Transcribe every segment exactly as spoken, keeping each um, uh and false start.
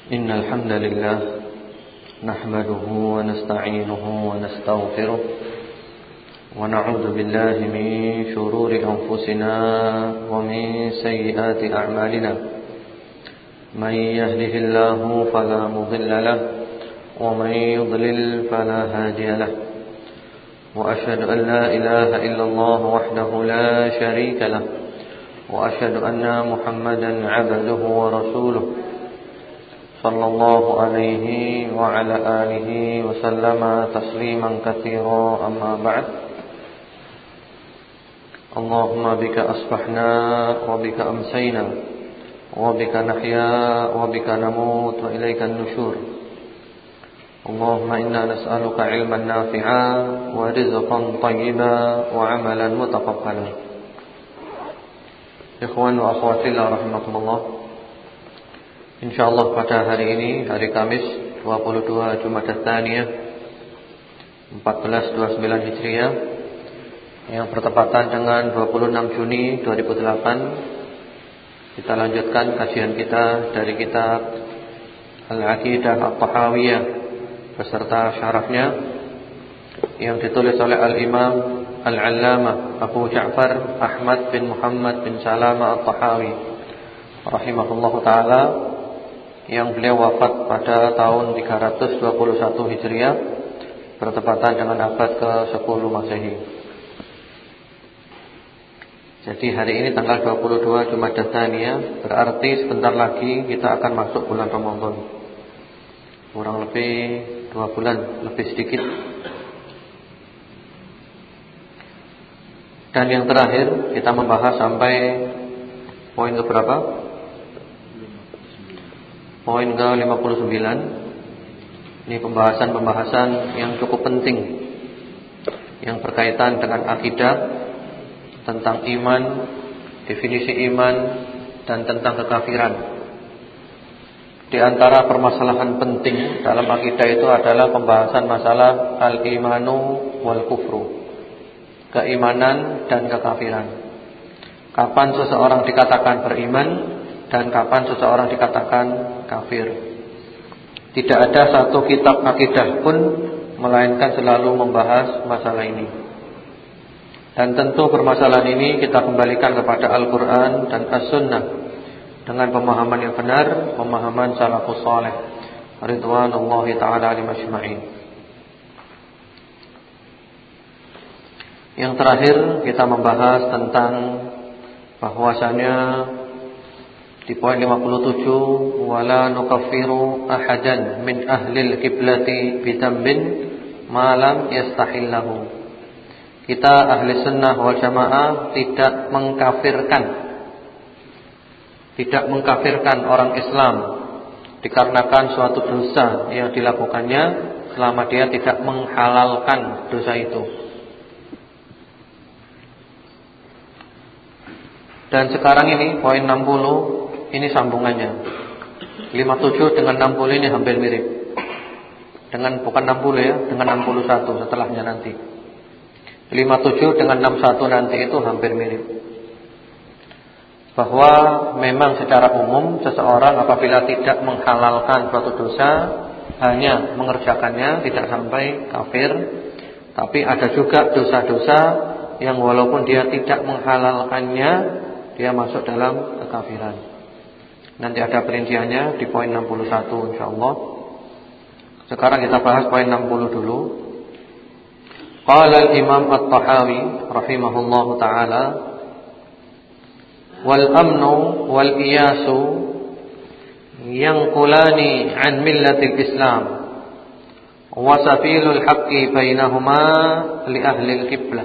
إن الحمد لله نحمده ونستعينه ونستغفره ونعوذ بالله من شرور أنفسنا ومن سيئات أعمالنا من يهده الله فلا مضل له ومن يضلل فلا هادي له وأشهد أن لا إله إلا الله وحده لا شريك له وأشهد أن محمدا عبده ورسوله صلى الله عليه وعلى آله وسلم تسليما كثيرا أما بعد اللهم بك أصبحنا وبك أمسينا وبك نحيا وبك نموت وإليك النشور اللهم إنا نسألك علما نافعا ورزقا طيبا وعملا متقبلا. Ikhwan wa akhwati rahimakumullah. InsyaAllah pada hari ini, hari Kamis dua puluh dua Jumadats Tsaniyah empat belas dua puluh sembilan Hijriah, yang bertepatan dengan dua puluh enam Juni dua ribu delapan, kita lanjutkan kajian kita dari kitab Al-Aqidah At-Tahawiyah beserta syarahnya yang ditulis oleh Al-Imam Al-Allamah Abu Ja'far Ahmad bin Muhammad bin Salama At-Tahawi rahimahullahu ta'ala, yang beliau wafat pada tahun tiga ratus dua puluh satu Hijriah bertepatan dengan abad ke sepuluh Masehi. Jadi hari ini tanggal dua puluh dua Jumadats Tsaniyah, berarti sebentar lagi kita akan masuk bulan Ramadan. Kurang lebih dua bulan, lebih sedikit. Dan yang terakhir kita membahas sampai poin ke berapa? Poin ke lima puluh sembilan. Ini pembahasan-pembahasan yang cukup penting yang berkaitan dengan akidah, tentang iman, definisi iman, dan tentang kekafiran. Di antara permasalahan penting dalam akidah itu adalah pembahasan masalah al-imanu wal kufru, keimanan dan kekafiran. Kapan seseorang dikatakan beriman dan kapan seseorang dikatakan kafir. Tidak ada satu kitab akidah pun melainkan selalu membahas masalah ini. Dan tentu permasalahan ini kita kembalikan kepada Al-Quran dan As-Sunnah dengan pemahaman yang benar, pemahaman salafus saleh ridwanullahi ta'ala alayhim ajma'in. Yang terakhir kita membahas tentang bahwasanya di poin lima puluh tujuh, wala nukaffiru ahadan min ahlil kiblati bidambin ma lam yastahillahu. Kita ahli sunnah wal jamaah tidak mengkafirkan, tidak mengkafirkan orang Islam dikarenakan suatu dosa yang dilakukannya selama dia tidak menghalalkan dosa itu. Dan sekarang ini poin enam puluh, ini sambungannya. lima puluh tujuh dengan enam puluh ini hampir mirip. Dengan bukan enam puluh ya, dengan enam puluh satu setelahnya nanti. lima puluh tujuh dengan enam puluh satu nanti itu hampir mirip. Bahwa memang secara umum seseorang apabila tidak menghalalkan suatu dosa, hanya mengerjakannya, tidak sampai kafir. Tapi ada juga dosa-dosa yang walaupun dia tidak menghalalkannya, dia masuk dalam kekafiran. Nanti ada perinciannya di poin enam puluh satu insyaallah. Sekarang kita bahas poin enam puluh dulu. Qala al-Imam At-Tahawi rahimahullahu ta'ala, wal amnu wal iyasu yanqulani an millatil Islam wa sabilul haqqi bainahuma li ahli al-qiblah.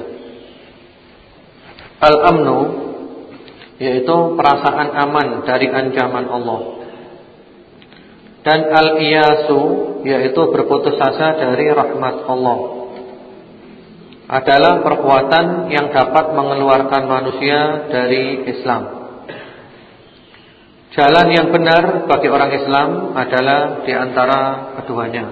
Al-amnu yaitu perasaan aman dari ancaman Allah, dan al-iyasu yaitu berputus asa dari rahmat Allah, adalah perbuatan yang dapat mengeluarkan manusia dari Islam. Jalan yang benar bagi orang Islam adalah di antara keduanya.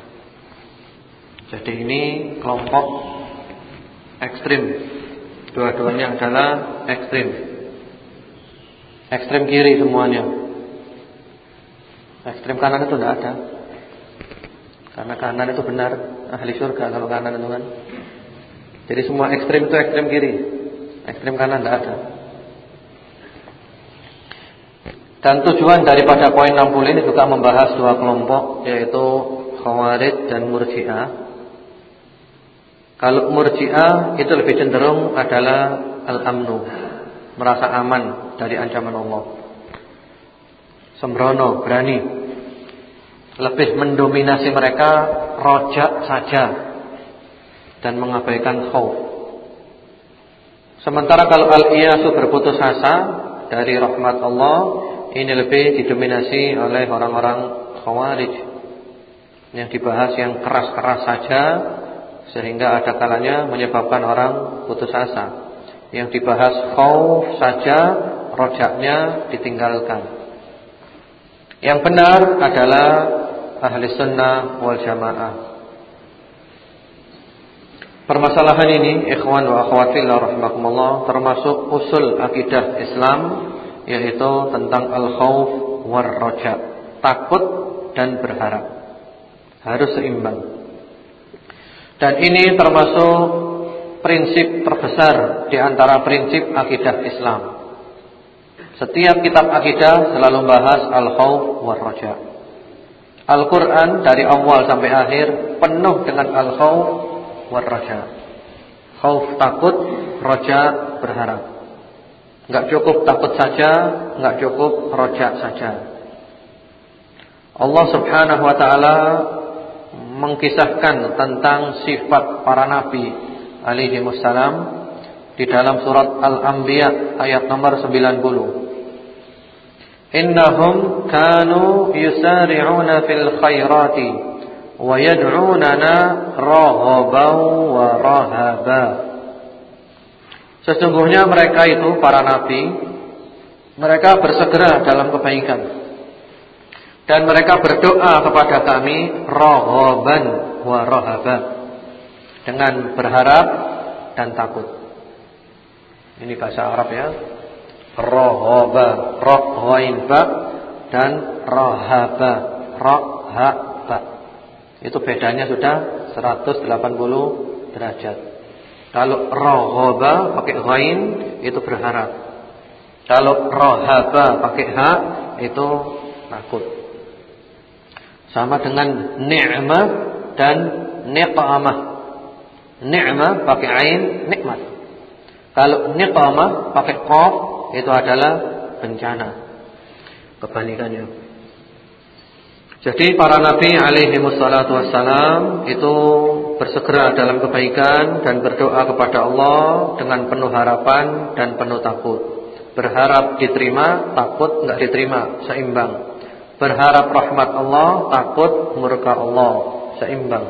Jadi ini kelompok ekstrim, dua-duanya adalah ekstrim. Ekstrem kiri semuanya. Ekstrem kanan itu tidak ada. Karena kanan itu benar, ahli surga kalau kanan itu kan. Jadi semua ekstrem itu ekstrem kiri. Ekstrem kanan tidak ada. Dan tujuan daripada poin enam puluh ini juga membahas dua kelompok, yaitu Khawarij dan Murji'ah. Kalau Murji'ah itu lebih cenderung adalah al-amnu, merasa aman dari ancaman Allah. Sembrono, berani. Lebih mendominasi mereka rojak saja dan mengabaikan khauf. Sementara kalau al-iyasu berputus asa dari rahmat Allah, ini lebih didominasi oleh orang-orang Khawarij, yang dibahas yang keras-keras saja sehingga ada kalanya menyebabkan orang putus asa. Yang dibahas khauf saja, rojaknya ditinggalkan. Yang benar adalah ahli sunnah wal jamaah. Permasalahan ini, ikhwan wa akhwat fillah rahimakumullah, termasuk usul akidah Islam, yaitu tentang al-khauf war roja, takut dan berharap, harus seimbang. Dan ini termasuk prinsip terbesar di antara prinsip akidah Islam. Setiap kitab akidah selalu membahas al-khauf war roja. Al-Quran dari awal sampai akhir penuh dengan al-khauf war roja. Khauf takut, roja berharap. Enggak cukup takut saja, enggak cukup roja saja. Allah Subhanahu wa taala mengkisahkan tentang sifat para nabi alaihi wassalam di dalam surat Al-Anbiya ayat nomor sembilan puluh. Innahum kanu yusari'una fil khairati wa yad'unana raghaban wa rahaba. Sesungguhnya mereka itu para nabi, mereka bersegera dalam kebaikan, dan mereka berdoa kepada kami raghaban wa rahaba, dengan berharap dan takut. Ini bahasa Arab ya. Raghaba, ra ghain ba, dan rahaba, rahaba. Itu bedanya sudah seratus delapan puluh derajat. Kalau raghaba pakai ghain itu berharap. Kalau rahaba pakai ha itu takut. Sama dengan ni'mah dan niqamah. Ni'mah pakai ain, nikmat. Kalau niqamah pakai qaf itu adalah bencana. Kebalikannya. Jadi para nabi alaihi wassalatu wassalam itu bersegera dalam kebaikan dan berdoa kepada Allah dengan penuh harapan dan penuh takut. Berharap diterima, takut enggak diterima, seimbang. Berharap rahmat Allah, takut murka Allah, seimbang.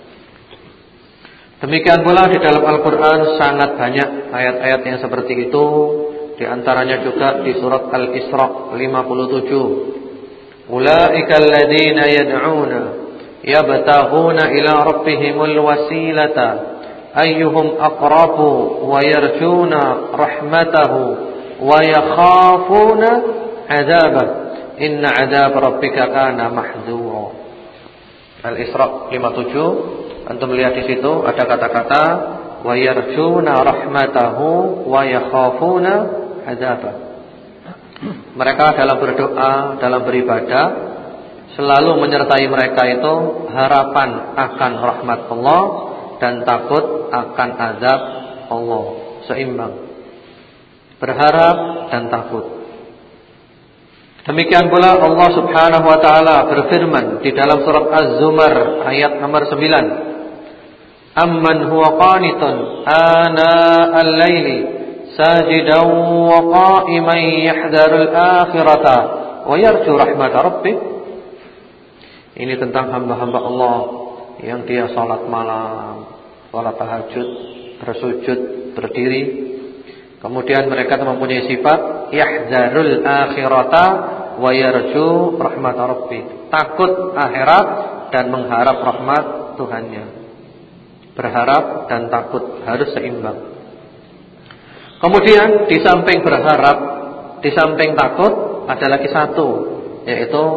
Demikian pula di dalam Al-Quran sangat banyak ayat-ayat yang seperti itu. Di antaranya juga di surat Al-Isra lima puluh tujuh. Ulaika alladzina yad'una yabtaghuna ila rabbihimul wasilata ayyuhum aqrabu wa yarjuna rahmatahu wa yakhafuna 'adzabah inna 'adzab rabbika kana mahdzura. Al-Isra lima puluh tujuh. Antum lihat di situ ada kata-kata wa yarjuna rahmatahu wa yakhafuna 'adzabah. Mereka dalam berdoa, dalam beribadah selalu menyertai mereka itu harapan akan rahmat Allah dan takut akan azab Allah, seimbang. Berharap dan takut. Demikian pula Allah Subhanahu wa taala berfirman di dalam surat Az-Zumar ayat nomor sembilan. Amman huwa qanitun ana al-laili sajidan wa qa'iman yahdharul akhirata wa yarju rahmat rabbih. Ini tentang hamba-hamba Allah yang dia salat malam, salat tahajud, bersujud, berdiri. Kemudian mereka mempunyai sifat yahdharul akhirata wa yarju rahmat rabbih. Takut akhirat dan mengharap rahmat Tuhannya. Berharap dan takut harus seimbang. Kemudian di samping berharap, di samping takut ada lagi satu, yaitu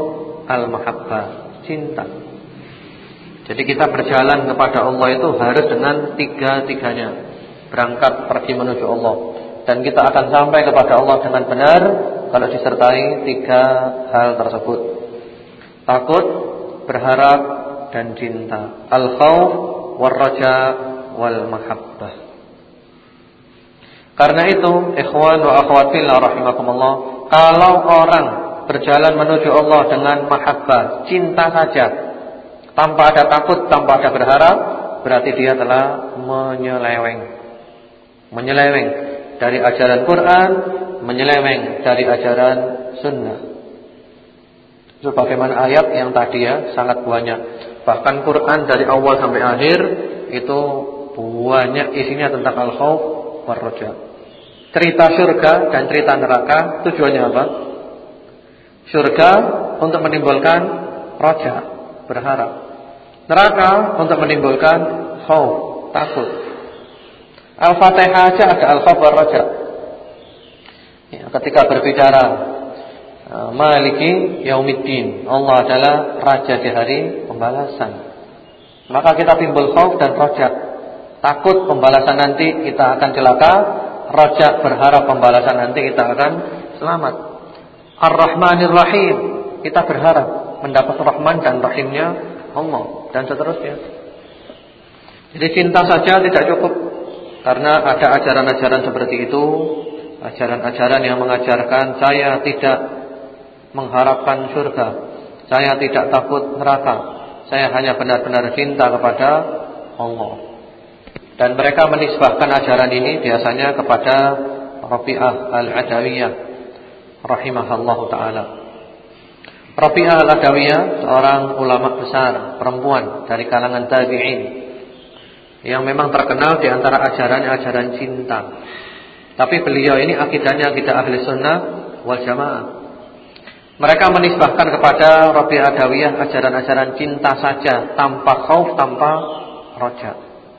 al-mahabbah, cinta. Jadi kita berjalan kepada Allah itu harus dengan tiga-tiganya. Berangkat pergi menuju Allah, dan kita akan sampai kepada Allah dengan benar kalau disertai tiga hal tersebut: takut, berharap, dan cinta. Al-khauf, war-raja, wal-mahabbah. Karena itu, ikhwan wa akhwat fillah rahimakumullah, kalau orang berjalan menuju Allah dengan mahabbah, cinta saja, tanpa ada takut, tanpa ada berharap, berarti dia telah menyeleweng. Menyeleweng dari ajaran Quran, menyeleweng dari ajaran sunnah. Sebagaimana ayat yang tadi ya, sangat banyak. Bahkan Quran dari awal sampai akhir itu banyak isinya tentang al-khauf war-raja. Cerita surga dan cerita neraka tujuannya apa? Surga untuk menimbulkan raja, berharap. Neraka untuk menimbulkan khauf, takut. Al-Fatihah aja ada al-khauf war-raja. Ya, ketika berbicara Maliki Yaumiddin, Allah adalah raja di hari pembalasan, maka kita timbul khauf dan raja. Takut pembalasan nanti kita akan celaka, raja berharap pembalasan nanti kita akan selamat. Ar-Rahmanir Rahim, kita berharap mendapat rahman dan rahimnya Allah, dan seterusnya. Jadi cinta saja tidak cukup, karena ada ajaran-ajaran seperti itu, ajaran-ajaran yang mengajarkan saya tidak mengharapkan surga, saya tidak takut neraka, saya hanya benar-benar cinta kepada Allah. Dan mereka menisbahkan ajaran ini biasanya kepada Rabi'ah al-Adawiyah rahimahallahu ta'ala. Rabi'ah al-Adawiyah seorang ulama besar perempuan dari kalangan tabi'in, yang memang terkenal di antara ajarannya ajaran cinta. Tapi beliau ini akidahnya akidah ahli sunnah wal jamaah. Mereka menisbahkan kepada Rabi'ah Adawiyah ajaran-ajaran cinta saja, tanpa khauf, tanpa raja.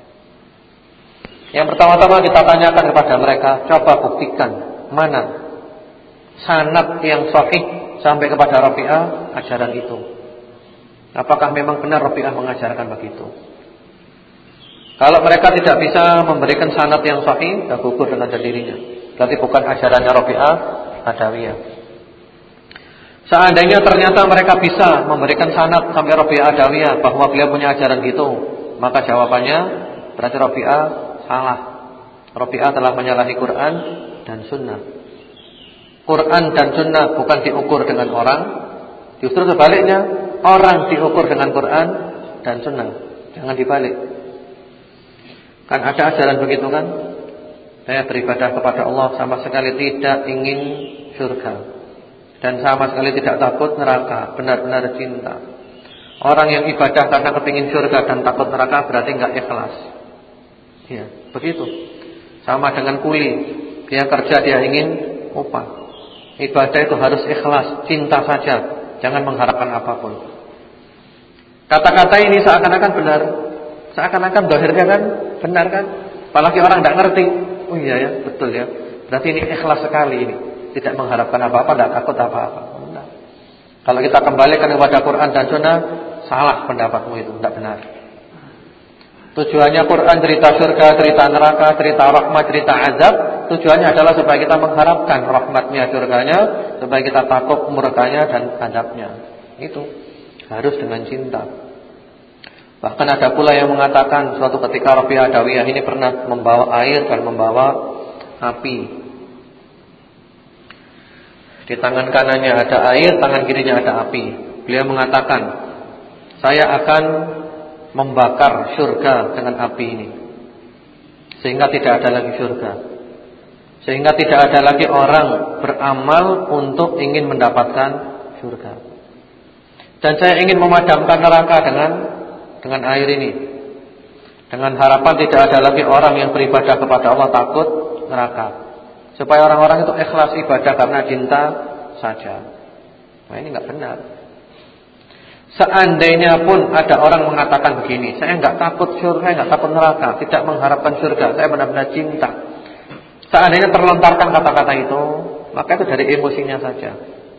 Yang pertama-tama kita tanyakan kepada mereka, coba buktikan mana sanad yang sahih sampai kepada Rabi'ah ajaran itu. Apakah memang benar Rabi'ah mengajarkan begitu? Kalau mereka tidak bisa memberikan sanad yang sahih, tak gugur dengan sendirinya. Berarti bukan ajarannya Rabi'ah Adawiyah. Seandainya ternyata mereka bisa memberikan sanad sampai Rabi'ah Adawiyah bahwa beliau punya ajaran gitu, maka jawabannya berarti Rabi'ah salah. Rabi'ah telah menyalahi Quran dan sunnah. Quran dan sunnah bukan diukur dengan orang, justru sebaliknya, orang diukur dengan Quran dan sunnah. Jangan dibalik. Kan ada ajaran begitu kan? Saya beribadah kepada Allah sama sekali tidak ingin surga, dan sama sekali tidak takut neraka, benar-benar cinta. Orang yang ibadah karena kepingin surga dan takut neraka berarti enggak ikhlas. Ya, begitu. Sama dengan kuli, dia kerja dia ingin upah. Ibadah itu harus ikhlas, cinta saja, jangan mengharapkan apapun. Kata-kata ini seakan-akan benar, seakan-akan dohirnya kan benar kan? Apalagi orang tidak ngerti. Oh iya ya, betul ya. Berarti ini ikhlas sekali ini, tidak mengharapkan apa-apa, tidak takut apa-apa. Benar. Kalau kita kembalikan kepada Quran dan Sunnah, salah pendapatmu itu, tidak benar. Tujuannya Quran cerita surga, cerita neraka, cerita rahmat, cerita azab, tujuannya adalah supaya kita mengharapkan rahmatnya, surganya, supaya kita takut murkanya dan azabnya. Itu harus dengan cinta. Bahkan ada pula yang mengatakan suatu ketika Rabi'ah Adawiyah ini pernah membawa air dan membawa api. Di tangan kanannya ada air, tangan kirinya ada api. Beliau mengatakan, saya akan membakar surga dengan api ini, sehingga tidak ada lagi surga, sehingga tidak ada lagi orang beramal untuk ingin mendapatkan surga. Dan saya ingin memadamkan neraka dengan dengan air ini, dengan harapan tidak ada lagi orang yang beribadah kepada Allah takut neraka, supaya orang-orang itu ikhlas ibadah karena cinta saja. Nah, ini enggak benar. Seandainya pun ada orang mengatakan begini, saya enggak takut surga, saya enggak takut neraka, tidak mengharapkan surga, saya benar-benar cinta. Seandainya terlontarkan kata-kata itu, maka itu dari emosinya saja.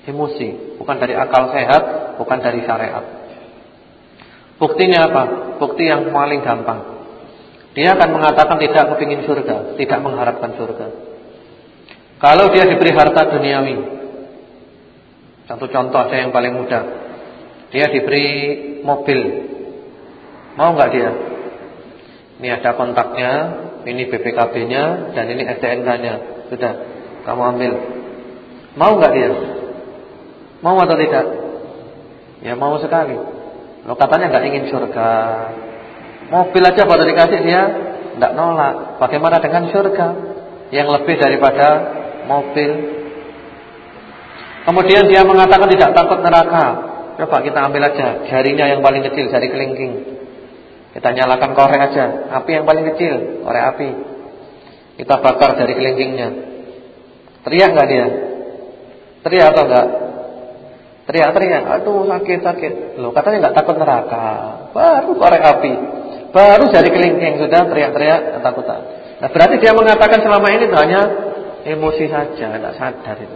Emosi, bukan dari akal sehat, bukan dari syariat. Buktinya apa? Bukti yang paling gampang. Dia akan mengatakan tidak kepingin surga, tidak mengharapkan surga. Kalau dia diberi harta duniawi, satu contoh aja yang paling mudah, dia diberi mobil, mau nggak dia? Ini ada kontaknya, ini B P K B-nya, dan ini S T N K-nya. Sudah, kamu ambil. Mau nggak dia? Mau atau tidak? Ya mau sekali. Lo katanya nggak ingin surga. Mobil aja kalau dikasih dia nggak nolak. Bagaimana dengan surga yang lebih daripada mobil? Kemudian dia mengatakan tidak takut neraka. Coba kita ambil aja jarinya yang paling kecil, jari kelingking. Kita nyalakan korek aja, api yang paling kecil, korek api. Kita bakar jari kelingkingnya. Teriak nggak dia? Teriak atau enggak? Teriak-teriak, aduh sakit-sakit. Loh katanya nggak takut neraka. Baru korek api, baru jari kelingking sudah teriak-teriak ketakutan. Nah berarti dia mengatakan selama ini hanya emosi saja, nggak sadar itu.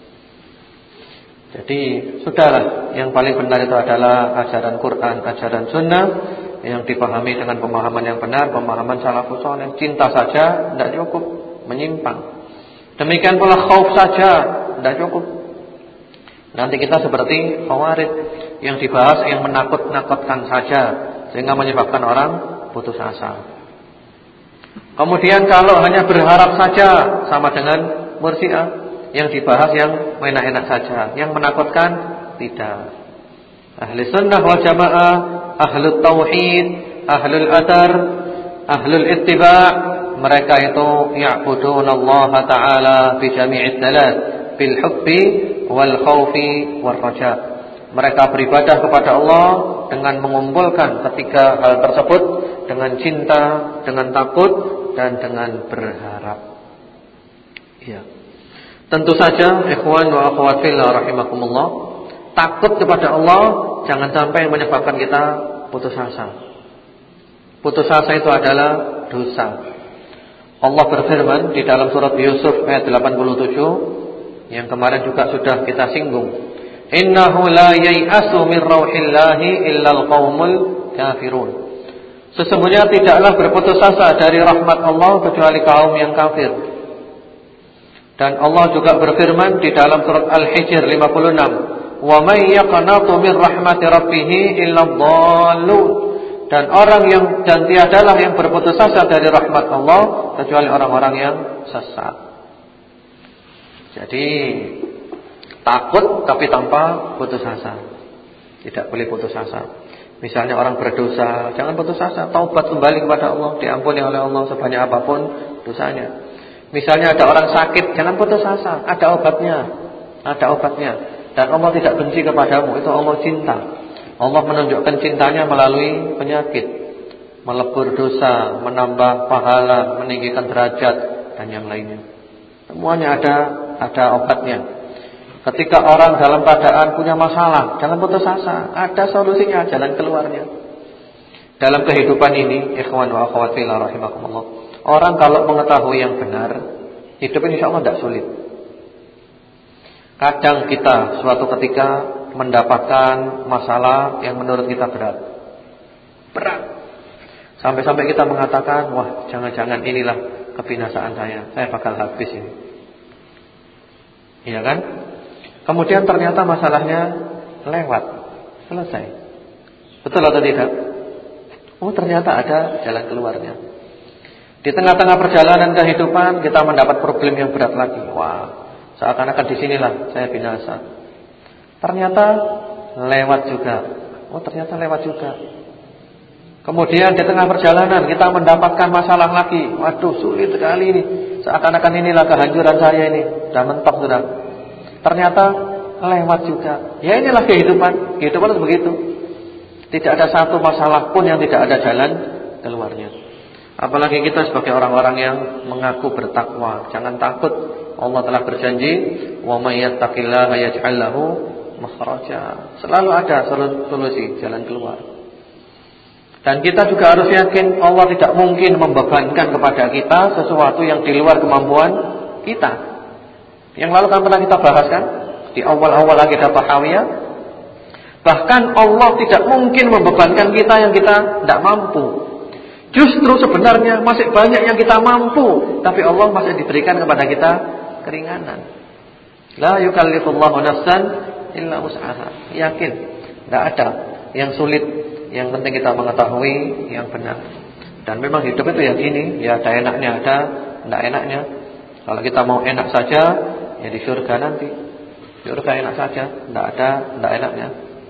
Jadi sudahlah, yang paling benar itu adalah ajaran Quran, ajaran Sunnah yang dipahami dengan pemahaman yang benar, pemahaman salafus saleh. Cinta saja tidak cukup, menyimpang. Demikian pula khauf saja tidak cukup. Nanti kita seperti Khawarij yang dibahas yang menakut-nakutkan saja sehingga menyebabkan orang putus asa. Kemudian kalau hanya berharap saja sama dengan Murji'ah yang dibahas yang enak-enak saja, yang menakutkan tidak. Ahli sunnah wal jamaah, ahlu tauhid, ahlul adar, ahlul ittiba', mereka itu ya'budunallaha ta'ala bi jami'id dalat bil hubbi wal khaufi wal raja. Mereka beribadah kepada Allah dengan mengumpulkan ketiga hal tersebut, dengan cinta, dengan takut, dan dengan berharap. Ya. Tentu saja ikhwan wa akhwat fillah rahimakumullah, takut kepada Allah jangan sampai menyebabkan kita putus asa. Putus asa itu adalah dosa. Allah berfirman di dalam surat Yusuf ayat delapan puluh tujuh yang kemarin juga sudah kita singgung. Innahu la yai'asu min rauhillahi illal qaumul kafirun. Sesungguhnya tidaklah berputus asa dari rahmat Allah kecuali kaum yang kafir. Dan Allah juga berfirman di dalam surat Al-Hijr lima puluh enam, "Wa may yaqnatu min rahmati rabbih illa dhallun." Dan orang yang dan tiadalah yang berputus asa dari rahmat Allah kecuali orang-orang yang sesat. Jadi takut tapi tanpa putus asa. Tidak boleh putus asa. Misalnya orang berdosa, jangan putus asa, taubat kembali kepada Allah, diampuni oleh Allah sebanyak apapun dosanya. Misalnya ada orang sakit, jangan putus asa, ada obatnya. Ada obatnya. Dan Allah tidak benci kepadamu, itu Allah cinta. Allah menunjukkan cintanya melalui penyakit, melebur dosa, menambah pahala, meninggikan derajat, dan yang lainnya. Semuanya ada ada obatnya. Ketika orang dalam keadaan punya masalah, jangan putus asa, ada solusinya, jalan keluarnya. Dalam kehidupan ini, ikhwan wa akhwat fillah rahimakumullah, orang kalau mengetahui yang benar, hidup ini insyaallah tidak sulit. Kadang kita suatu ketika mendapatkan masalah yang menurut kita berat. Berat. Sampai-sampai kita mengatakan, wah jangan-jangan inilah kebinasaan saya, saya bakal habis ini. Iya kan? Kemudian ternyata masalahnya lewat, selesai. Betul atau tidak? Oh ternyata ada jalan keluarnya. Di tengah-tengah perjalanan kehidupan kita mendapat problem yang berat lagi. Wah, seakan-akan disinilah saya binasa. Ternyata lewat juga. Oh ternyata lewat juga. Kemudian di tengah perjalanan kita mendapatkan masalah lagi. Waduh sulit sekali ini. Seakan-akan inilah kehancuran saya ini. Sudah mentok sudah. Ternyata lewat juga. Ya inilah kehidupan. Kehidupan itu begitu. Tidak ada satu masalah pun yang tidak ada jalan keluarnya. Apalagi kita sebagai orang-orang yang mengaku bertakwa. Jangan takut. Allah telah berjanji, "Wa may yattaqillaha yaj'al lahu makhraja." Selalu ada solusi, jalan keluar. Dan kita juga harus yakin Allah tidak mungkin membebankan kepada kita sesuatu yang di luar kemampuan kita. Yang lalu kan pernah kita bahas kan, di awal-awal akidah Tahawiyah. Bahkan Allah tidak mungkin membebankan kita yang kita tidak mampu. Justru sebenarnya masih banyak yang kita mampu, tapi Allah masih diberikan kepada kita keringanan. La yukallifullahu nafsan illa wus'aha. Yakin, tidak ada yang sulit. Yang penting kita mengetahui yang benar. Dan memang hidup itu yang ini, ya ada enaknya, ada tidak enaknya. Kalau kita mau enak saja, ya di surga nanti. Surga enak saja, tidak ada tidak enaknya.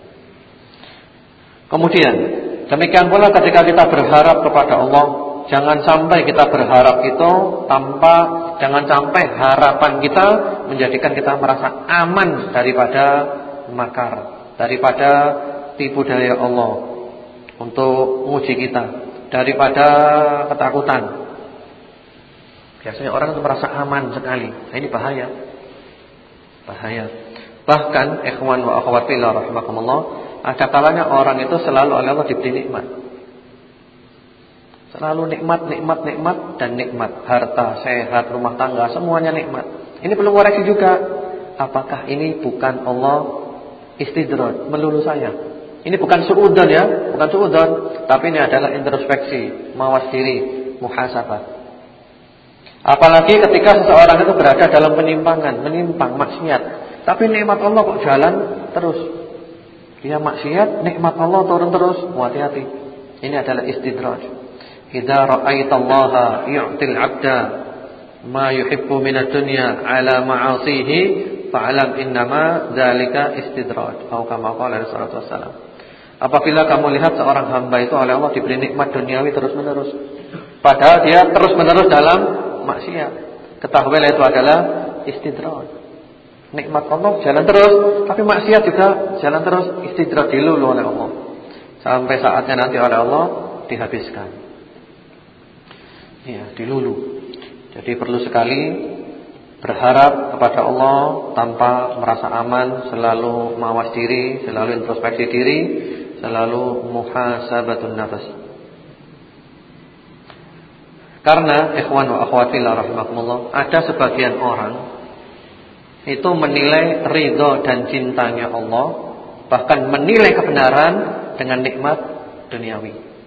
Kemudian demikian pula ketika kita berharap kepada Allah, jangan sampai kita berharap itu tanpa, jangan sampai harapan kita menjadikan kita merasa aman daripada makar, daripada tipu daya Allah untuk menguji kita, daripada ketakutan. Biasanya orang itu merasa aman sekali. Nah, ini bahaya. Bahaya. Bahkan ikhwan wa akhwat fillah rahimakumullah, ada kalanya orang itu selalu oleh Allah diberi nikmat. Selalu nikmat, nikmat, nikmat dan nikmat. Harta, sehat, rumah tangga, semuanya nikmat. Ini perlu koreksi juga. Apakah ini bukan Allah istidraj, melulu saya? Ini bukan suudzon ya, bukan suudzon, tapi ini adalah introspeksi, mawas diri, muhasabah. Apalagi ketika seseorang itu berada dalam penyimpangan, menyimpang, maksiat, tapi nikmat Allah kok jalan terus. Dia maksiat, nikmat Allah turun terus. Hati-hati. Ini adalah istidraj. Idza ra'aitallaha yu'til 'abda ma yuhibbu minad dunya 'ala ma'asihi fa'lam innama dzalika istidraj. Atau kama qala Rasulullah sallallahu alaihi wasallam. Apabila kamu lihat seorang hamba itu oleh Allah diberi nikmat duniawi terus-menerus, padahal dia terus-menerus dalam maksiat, ketahuilah itu adalah istidraj. Nikmat Allah jalan terus, tapi maksiat juga jalan terus, istidraj, dilulu oleh Allah. Sampai saatnya nanti oleh Allah dihabiskan. Ya, dilulu. Jadi perlu sekali berharap kepada Allah tanpa merasa aman, selalu mawas diri, selalu introspeksi diri, selalu muhasabatun nafas. Karena ikhwan wa akhwat fillah rahimakumullah, ada sebagian orang itu menilai ridha dan cintanya Allah, bahkan menilai kebenaran dengan nikmat duniawi.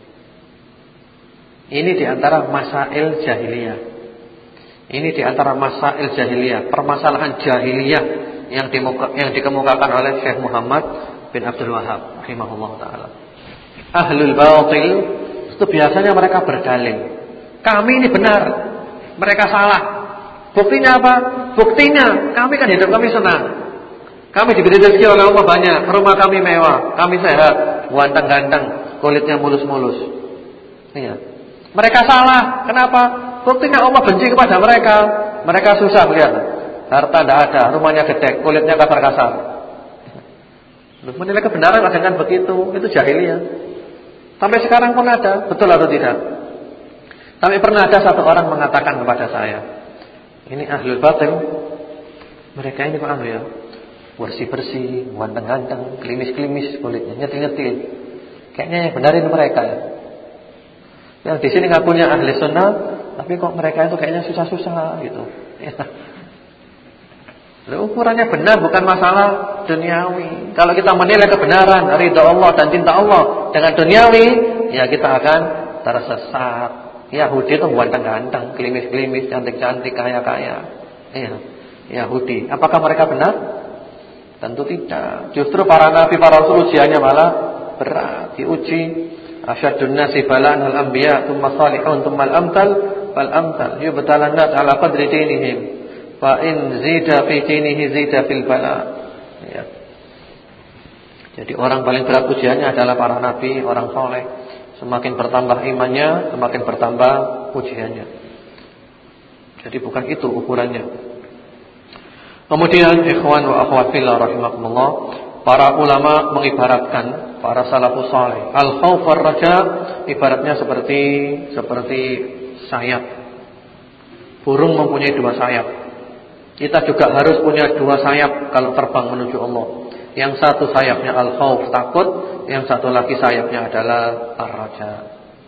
Ini diantara masail jahiliyah. Ini diantara masail jahiliyah, permasalahan jahiliyah yang dimuka, yang dikemukakan oleh Syekh Muhammad bin Abdul Wahhab rahimahullah taala. Ahlul batil itu biasanya mereka berdalil, kami ini benar, mereka salah. Buktinya apa? Buktinya kami kan hidup kami senang, kami diberi rezeki oleh Allah banyak, rumah kami mewah, kami sehat, ganteng-ganteng, kulitnya mulus-mulus. Iya. Mereka salah. Kenapa? Buktinya Allah benci kepada mereka. Mereka susah melihat, harta tidak ada, rumahnya gede, kulitnya kasar-kasar. Menilai kebenaran dengan begitu, itu jahiliyah. Sampai sekarang pun ada, betul atau tidak? Tapi pernah ada satu orang mengatakan kepada saya, ini ahlul batil, mereka ini paham ya, bersih-bersih, ganteng-ganteng, klimis-klimis kulitnya, nyetil-nyetil. Kayaknya yang benar ini mereka ya. Yang di sini ngakunya ahli sunnah, tapi kok mereka itu kayaknya susah-susah gitu. Ya. Ukurannya benar, bukan masalah duniawi. Kalau kita menilai kebenaran, ridha Allah dan cinta Allah dengan duniawi, ya kita akan tersesat. Yahudi itu ganteng-ganteng, klimis-klimis, cantik-cantik, kaya-kaya. Iya, Yahudi. Apakah mereka benar? Tentu tidak. Justru para nabi, para rasul ujiannya malah berat, diuji. Asyadun nasi bala'an al-anbiya, thumma salihun, thumma al-amtal, fal-amtal. Yubtalan nas ala qadri dinihim. Fa in zida fi dinihi zida fil bala. Ya. Jadi orang paling berat ujiannya adalah para nabi, orang soleh. Semakin bertambah imannya, semakin bertambah ujiannya. Jadi bukan itu ukurannya. Kemudian ikhwan wa akhwat fillah rahimakumullah, para ulama mengibaratkan para salafus saleh, al-khauf war raja ibaratnya seperti seperti sayap. Burung mempunyai dua sayap. Kita juga harus punya dua sayap kalau terbang menuju Allah. Yang satu sayapnya al-khauf, takut, yang satu lagi sayapnya adalah ar-raja.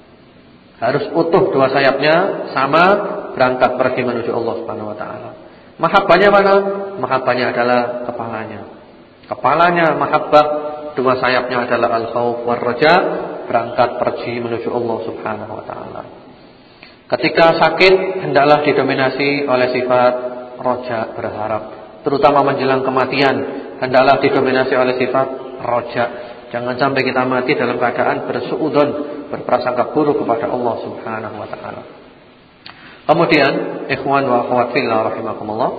Harus utuh dua sayapnya, sama, berangkat pergi menuju Allah Subhanahu wa taala. Mahabbahnya mana? Mahabbahnya adalah kepalanya. Kepalanya mahabbah, dua sayapnya adalah al-khauf war raja, berangkat pergi menuju Allah Subhanahu wa taala. Ketika sakit hendaklah didominasi oleh sifat roja, berharap. Terutama menjelang kematian hendaklah didominasi oleh sifat roja. Jangan sampai kita mati dalam keadaan bersuudzon, berprasangka buruk kepada Allah Subhanahu wa taala. Kemudian, ikhwan wa akhwat fillah rahimakumullah,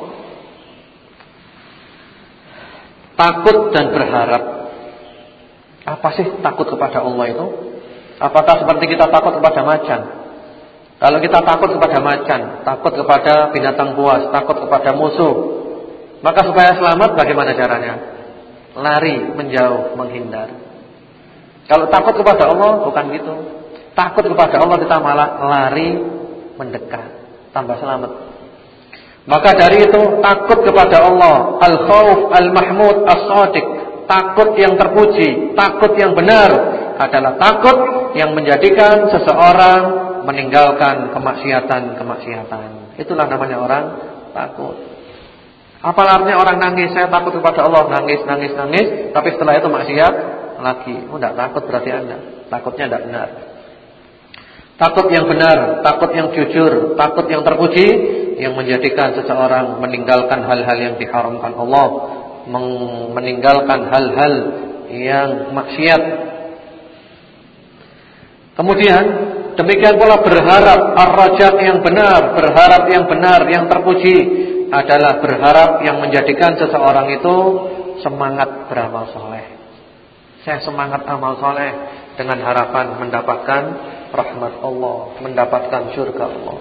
takut dan berharap. Apa sih takut kepada Allah itu? Apakah seperti kita takut kepada macan? Kalau kita takut kepada macan, takut kepada binatang buas, takut kepada musuh, maka supaya selamat bagaimana caranya? Lari, menjauh, menghindar. Kalau takut kepada Allah bukan gitu. Takut kepada Allah kita malah lari, mendekat, tambah selamat. Maka dari itu takut kepada Allah, al-khauf al-mahmud as-shadiq, takut yang terpuji, takut yang benar adalah takut yang menjadikan seseorang meninggalkan kemaksiatan-kemaksiatan. Itulah namanya orang takut. Apa artinya orang nangis? Saya takut kepada Allah, nangis, nangis, nangis, tapi setelah itu maksiat lagi. Oh, tidak takut berarti Anda takutnya tidak benar. Takut yang benar, takut yang jujur, takut yang terpuji, yang menjadikan seseorang meninggalkan hal-hal yang diharamkan Allah, meninggalkan hal-hal yang maksiat. Kemudian demikian pula berharap, ar-rajat yang benar, berharap yang benar, yang terpuji adalah berharap yang menjadikan seseorang itu semangat beramal soleh. Saya semangat amal soleh dengan harapan mendapatkan rahmat Allah, mendapatkan surga Allah.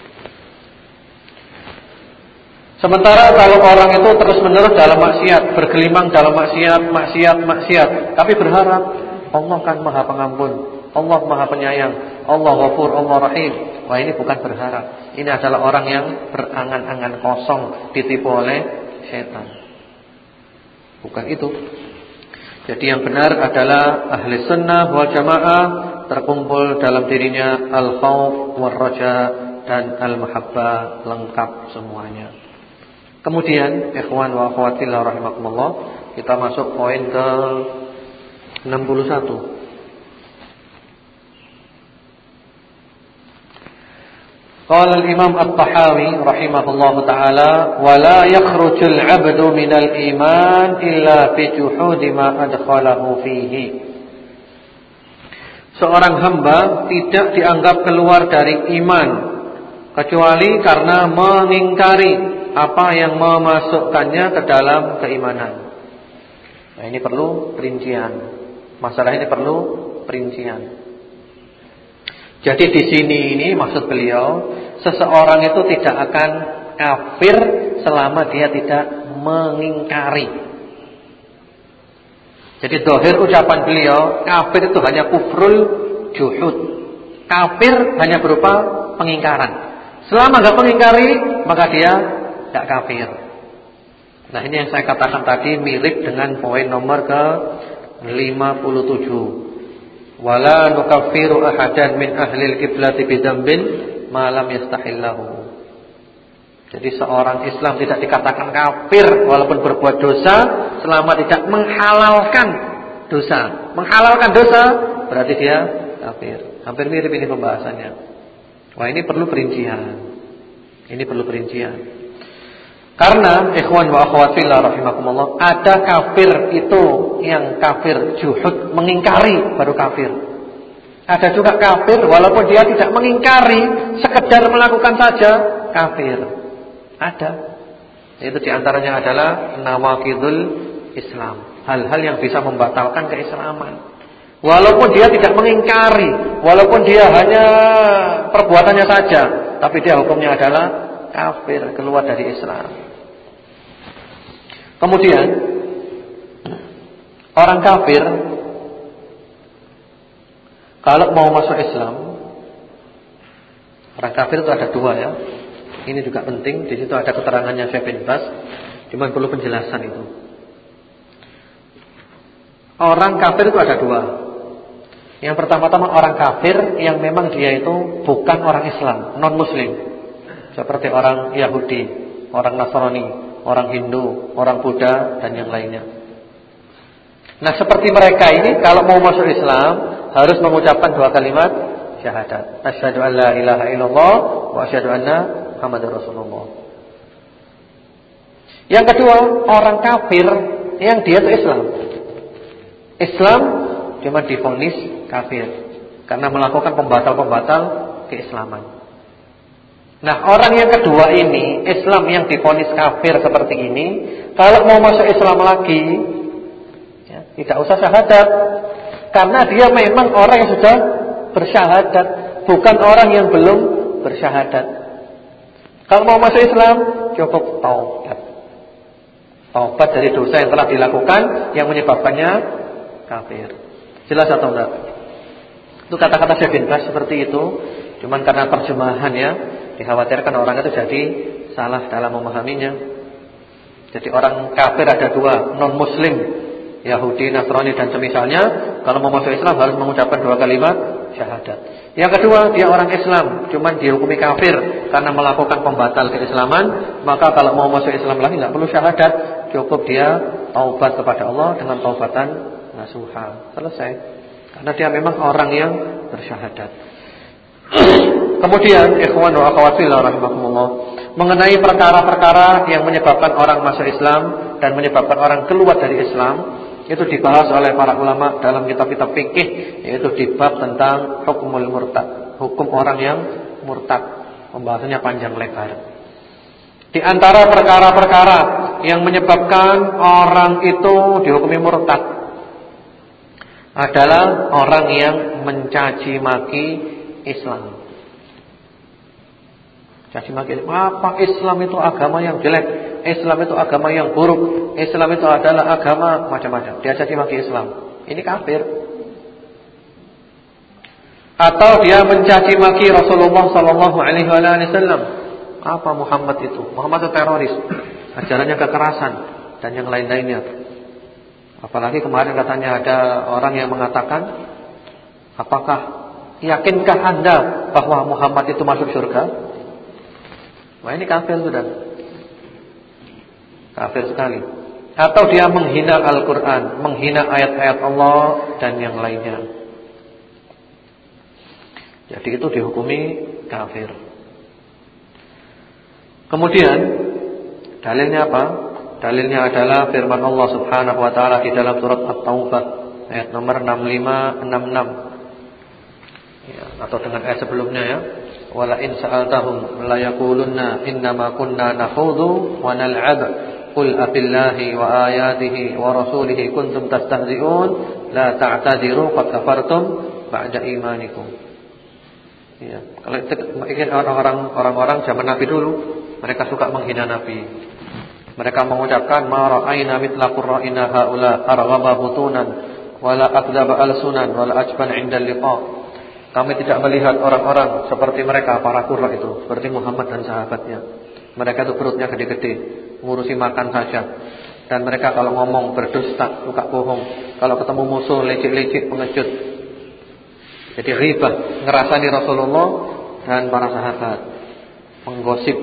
Sementara kalau orang itu terus-menerus dalam maksiat, bergelimang dalam maksiat, maksiat, maksiat, tapi berharap Allah kan Maha Pengampun, Allah Maha Penyayang, Allah Ghafur, Allah Rahim. Wah, ini bukan berharap. Ini adalah orang yang berangan-angan kosong, ditipu oleh setan. Bukan itu. Jadi yang benar adalah ahli sunnah wal jamaah terkumpul dalam dirinya al-khauf war raja dan al-mahabbah, lengkap semuanya. Kemudian ikhwan wa akhwat fillah rahimakumullah, kita masuk poin ke enam puluh satu. Qala al-Imam At-Tahawi rahimahullahu taala, wa la yakhrujul 'abdu minal iman illa bi juhudi ma adkhalahu fihi. Seorang hamba tidak dianggap keluar dari iman kecuali karena mengingkari apa yang memasukkannya ke dalam keimanan. Nah, ini perlu perincian. Masalah ini perlu perincian. Jadi di sini ini maksud beliau, seseorang itu tidak akan kafir selama dia tidak mengingkari. Jadi zahir ucapan beliau, kafir itu hanya kufrul juhud. Kafir hanya berupa pengingkaran. Selama enggak mengingkari, maka dia enggak kafir. Nah, ini yang saya katakan tadi mirip dengan poin nomor ke lima puluh tujuh. Wala nukaffiru ahadan min ahlil qiblati bidzambin ma lam yastahillahu. Jadi seorang Islam tidak dikatakan kafir walaupun berbuat dosa selama tidak menghalalkan dosa. Menghalalkan dosa berarti dia kafir. Hampir mirip ini pembahasannya. Wah, ini perlu perincian. Ini perlu perincian. Karena ikhwan wa akhwat fillah rahimakumullah, ada kafir itu yang kafir juhud, mengingkari baru kafir. Ada juga kafir walaupun dia tidak mengingkari, sekedar melakukan saja kafir. Ada. Itu diantaranya adalah nawaqidul Islam, hal-hal yang bisa membatalkan keislaman. Walaupun dia tidak mengingkari, walaupun dia hanya perbuatannya saja, tapi dia hukumnya adalah kafir, keluar dari Islam. Kemudian orang kafir kalau mau masuk Islam, orang kafir itu ada dua ya. Ini juga penting, di situ ada keterangannya Syekh bin Baz, cuma perlu penjelasan itu. Orang kafir itu ada dua. Yang pertama-tama orang kafir yang memang dia itu bukan orang Islam, non muslim. Seperti orang Yahudi, orang Nasrani, orang Hindu, orang Buddha dan yang lainnya. Nah, seperti mereka ini kalau mau masuk Islam harus mengucapkan dua kalimat syahadat. Asyhadu an la ilaha illallah wa asyhadu anna Muhammadar Rasulullah. Yang kedua, orang kafir yang dia itu Islam. Islam cuma divonis kafir karena melakukan pembatal-pembatal keislaman. Nah, orang yang kedua ini, Islam yang divonis kafir seperti ini, kalau mau masuk Islam lagi, ya, tidak usah syahadat, karena dia memang orang yang sudah bersyahadat, bukan orang yang belum bersyahadat. Kalau mau masuk Islam, cukup taubat. Taubat dari dosa yang telah dilakukan yang menyebabkannya kafir. Jelas atau enggak? Itu kata-kata Syekh bin Baz seperti itu. Cuman karena terjemahan ya, dikhawatirkan orang itu jadi salah dalam memahaminya. Jadi orang kafir ada dua, non muslim, Yahudi, Nasrani dan semisalnya. Kalau mau masuk Islam harus mengucapkan dua kalimat syahadat. Yang kedua, dia orang Islam, cuman dihukumi kafir karena melakukan pembatal keislaman. Maka kalau mau masuk Islam lagi nggak perlu syahadat, cukup dia taubat kepada Allah dengan taubatan nasuha. Selesai. Karena dia memang orang yang bersyahadat. Kemudian ikhwan wa akhwat fillah rahimakumullah, mengenai perkara-perkara yang menyebabkan orang masuk Islam dan menyebabkan orang keluar dari Islam, itu dibahas oleh para ulama dalam kitab-kitab fikih, yaitu di bab tentang hukumul murtad, hukum orang yang murtad. Pembahasannya panjang lebar. Di antara perkara-perkara yang menyebabkan orang itu dihukumi murtad adalah orang yang mencaci maki Islam. Caci maki, apa Islam itu agama yang jelek, Islam itu agama yang buruk, Islam itu adalah agama macam-macam. Dia caci maki Islam. Ini kafir. Atau dia mencaci maki Rasulullah sallallahu alaihi wasallam. Apa Muhammad itu? Muhammad itu teroris, ajarannya kekerasan dan yang lain-lainnya. Apalagi kemarin katanya ada orang yang mengatakan, apakah yakinkah Anda bahwa Muhammad itu masuk surga? Wah, ini kafir sudah. Kafir sekali. Atau dia menghina Al-Quran, menghina ayat-ayat Allah dan yang lainnya. Jadi itu dihukumi kafir. Kemudian dalilnya apa? Dalilnya adalah firman Allah Subhanahu wa taala di dalam surat At-Taubah ayat nomor enam lima enam enam. Ya, atau dengan ayat sebelumnya ya. Wala in sa'altahum la yaqulunna innama kunna nakhudhu wa nal'ab qul abillahi wa ayatihi wa rasulihi kuntum tastahzi'un la ta'tadiru qad kafartum ba'da imanikum. Ya, kalau ingin orang-orang orang-orang zaman Nabi dulu, mereka suka menghina Nabi. Mereka mengucapkan ma ra'ayna mithla qurra'ina haula arghaba butunan wala akdzaba alsunan wala ajban 'inda liqa. Kami tidak melihat orang-orang seperti mereka, para qurra itu, seperti Muhammad dan sahabatnya. Mereka itu perutnya gede-gede, ngurusi makan saja. Dan mereka kalau ngomong berdusta, suka bohong. Kalau ketemu musuh lecek-lecek, pengecut. Jadi ghibah, ngerasani Rasulullah dan para sahabat, menggosip.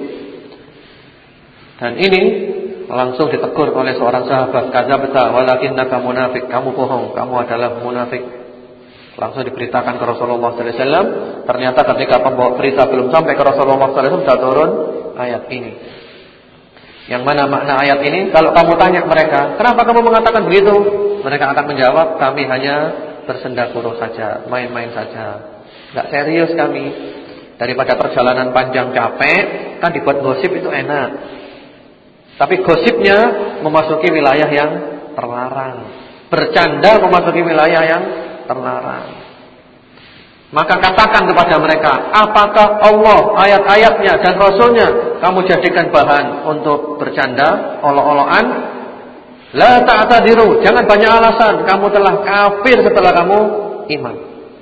Dan ini langsung ditegur oleh seorang sahabat, kadzabta walakinnaka munafik, kamu bohong, kamu adalah munafik. Langsung diberitakan ke Rasulullah sallallahu alaihi wasallam. Ternyata ketika pembawa berita belum sampai ke Rasulullah sallallahu alaihi wasallam, sudah turun ayat ini. Yang mana makna ayat ini? Kalau kamu tanya mereka, kenapa kamu mengatakan begitu? Mereka akan menjawab, kami hanya bersenda gurau saja, main-main saja, enggak serius kami. Daripada perjalanan panjang capek, kan dibuat gosip itu enak. Tapi gosipnya memasuki wilayah yang terlarang, bercanda memasuki wilayah yang terlarang. Maka katakan kepada mereka, apakah Allah, ayat-ayatnya dan Rasulnya kamu jadikan bahan untuk bercanda, olok-olokan? La ta'tadiru, jangan banyak alasan, kamu telah kafir setelah kamu iman.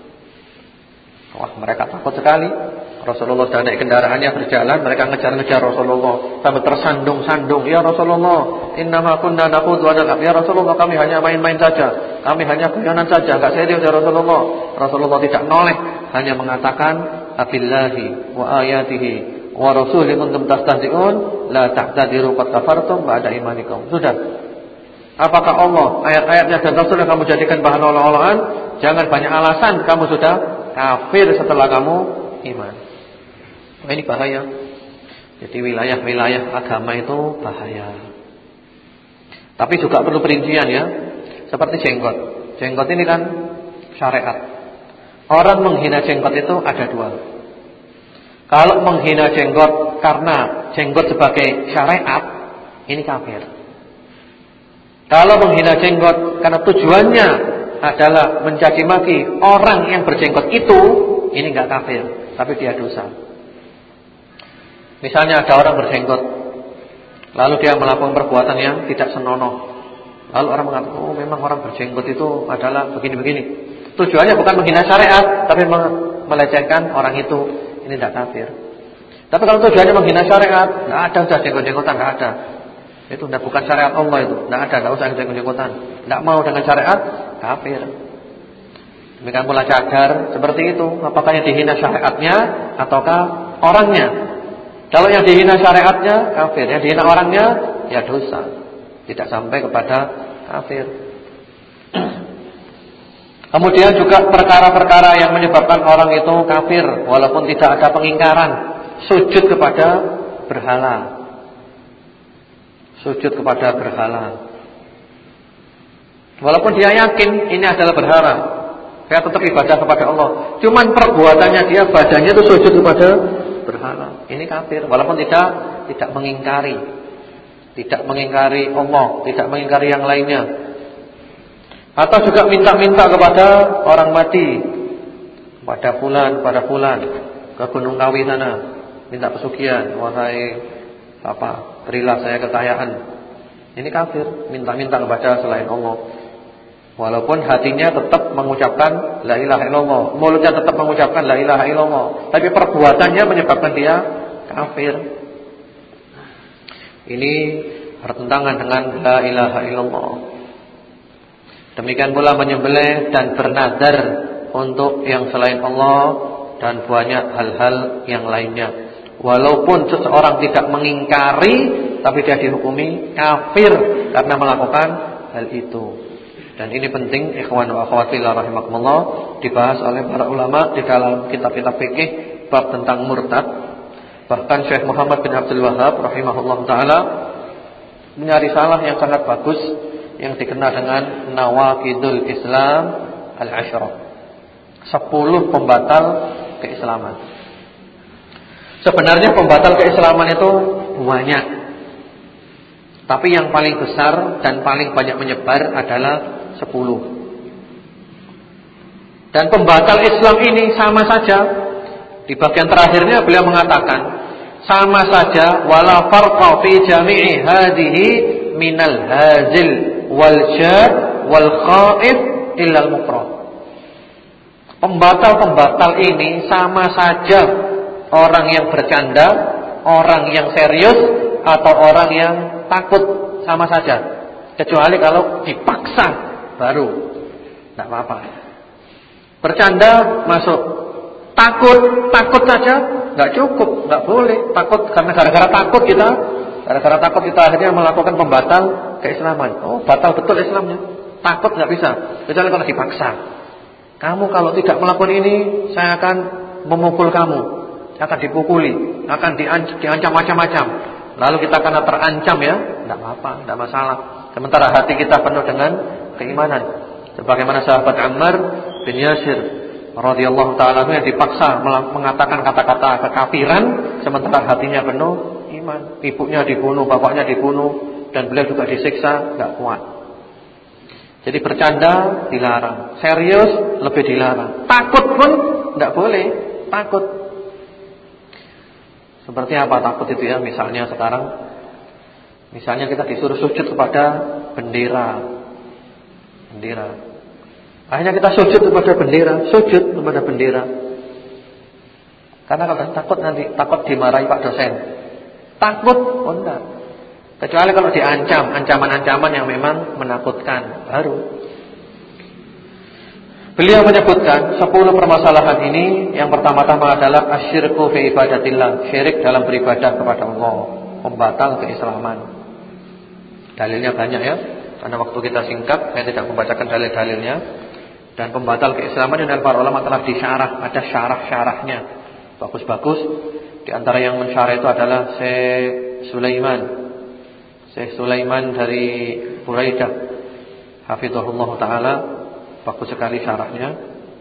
Wah, mereka takut sekali. Rasulullah sudah naik kendaraannya berjalan, mereka ngejar-ngejar Rasulullah sampai tersandung-sandung. Ya Rasulullah, innama kunna nakhudhu wa nal'ab. Ya Rasulullah, kami hanya main-main saja, kami hanya guyonan saja, enggak serius ya Rasulullah. Rasulullah tidak noleh, hanya mengatakan abillahi wa ayatihi wa rasulihi kuntum tastahzi'un la ta'tadiru qad kafartum ba'da imanikum. Sudah. Apakah Allah, ayat-ayatnya dan Rasul yang kamu jadikan bahan olok-olokan? Jangan banyak alasan, kamu sudah kafir setelah kamu iman. Nah, ini bahaya. Jadi wilayah-wilayah agama itu bahaya. Tapi juga perlu perincian ya. Seperti jenggot. Jenggot ini kan syariat. Orang menghina jenggot itu ada dua. Kalau menghina jenggot karena jenggot sebagai syariat, ini kafir. Kalau menghina jenggot karena tujuannya adalah mencaci maki orang yang berjenggot itu, ini enggak kafir, tapi dia dosa. Misalnya ada orang berjenggot, lalu dia melakukan perbuatan yang tidak senonoh. Lalu orang mengatakan, oh memang orang berjenggot itu adalah begini-begini. Tujuannya bukan menghina syariat, tapi melecehkan orang itu. Ini tidak kafir. Tapi kalau tujuannya menghina syariat, tidak ada sudah jenggot-jenggotan, tidak ada. Itu tidak, bukan syariat Allah itu. Tidak ada, tidak usah jenggot-jenggotan. Tidak mau dengan syariat, kafir. Demikian pula cadar seperti itu. Apakah yang dihina syariatnya ataukah orangnya? Kalau yang dihina syariatnya, kafir. Yang dihina orangnya, ya dosa. Tidak sampai kepada kafir. Kemudian juga perkara-perkara yang menyebabkan orang itu kafir walaupun tidak ada pengingkaran. Sujud kepada berhala. Sujud kepada berhala. Walaupun dia yakin ini adalah berhala, dia tetap ibadah kepada Allah. Cuman perbuatannya dia, badannya itu sujud kepada berhala. Ini kafir walaupun tidak tidak mengingkari. Tidak mengingkari Allah, tidak mengingkari yang lainnya. Atau juga minta-minta kepada orang mati, pada fulan, pada fulan, ke Gunung Kawi sana, minta pesugihan, wahai apa, berilah saya kekayaan. Ini kafir, minta-minta kepada selain Allah. Walaupun hatinya tetap mengucapkan la ilaha illallah, mulutnya tetap mengucapkan la ilaha illallah, tapi perbuatannya menyebabkan dia kafir. Ini bertentangan dengan la ilaha illallah. Demikian pula menyembelih dan bernazar untuk yang selain Allah dan banyak hal-hal yang lainnya. Walaupun seseorang tidak mengingkari, tapi dia dihukumi kafir karena melakukan hal itu. Dan ini penting, ikhwan wa akhwat fillah rahimakumullah, dibahas oleh para ulama di dalam kitab-kitab fikih bab tentang murtad. Bahkan Syekh Muhammad bin Abdul Wahhab rahimahullah taala punya risalah yang sangat bagus yang dikenal dengan Nawaqidul Islam Al-Ashrah, sepuluh pembatal keislaman. Sebenarnya pembatal keislaman itu banyak, tapi yang paling besar dan paling banyak menyebar adalah sepuluh. Dan pembatal Islam ini sama saja. Di bagian terakhirnya beliau mengatakan, sama saja wala farqa fi jami'i hadhihi minal hazil wal syad wal khaif illal mukrah. Pembatal-pembatal ini sama saja, orang yang bercanda, orang yang serius, atau orang yang takut, sama saja. Kecuali kalau dipaksa baru tidak apa-apa. Bercanda masuk, takut, takut saja nggak cukup, nggak boleh. Takut karena gara-gara takut kita, gara-gara takut kita akhirnya melakukan pembatal keislaman. Oh, batal betul Islamnya. Takut nggak bisa, kecuali kalau dipaksa. Kamu kalau tidak melakukan ini, saya akan memukul kamu, akan dipukuli, akan diancam macam-macam. Lalu kita karena terancam ya, tidak apa-apa, tidak masalah. Sementara hati kita penuh dengan keimanan. Sebagaimana sahabat Ammar bin Yasir radhiyallahu taala yang dipaksa mengatakan kata-kata kekafiran, sementara hatinya penuh iman. Ibunya dibunuh, bapaknya dibunuh, dan beliau juga disiksa, enggak kuat. Jadi bercanda dilarang, serius lebih dilarang. Takut pun enggak boleh, takut. Seperti apa takut itu ya? Misalnya sekarang, misalnya kita disuruh sujud kepada bendera, bendera. Akhirnya kita sujud kepada bendera, sujud kepada bendera. Karena kalau takut nanti takut dimarahi Pak dosen. Takut, oh enggak. Kecuali kalau diancam, ancaman-ancaman yang memang menakutkan, baru. Beliau menyebutkan sepuluh permasalahan ini. Yang pertama-tama adalah asyirku fi ibadatillah, syirik dalam beribadah kepada Allah, pembatal keislaman. Dalilnya banyak ya, karena waktu kita singkat, saya tidak membacakan dalil-dalilnya. Dan pembatal keislaman dan para ulama telah disyarah, ada syarah-syarahnya, bagus-bagus. Di antara yang mensyarah itu adalah Syekh Sulaiman, Syekh Sulaiman dari Buraidah, hafizahullah taala, bagus sekali syarahnya.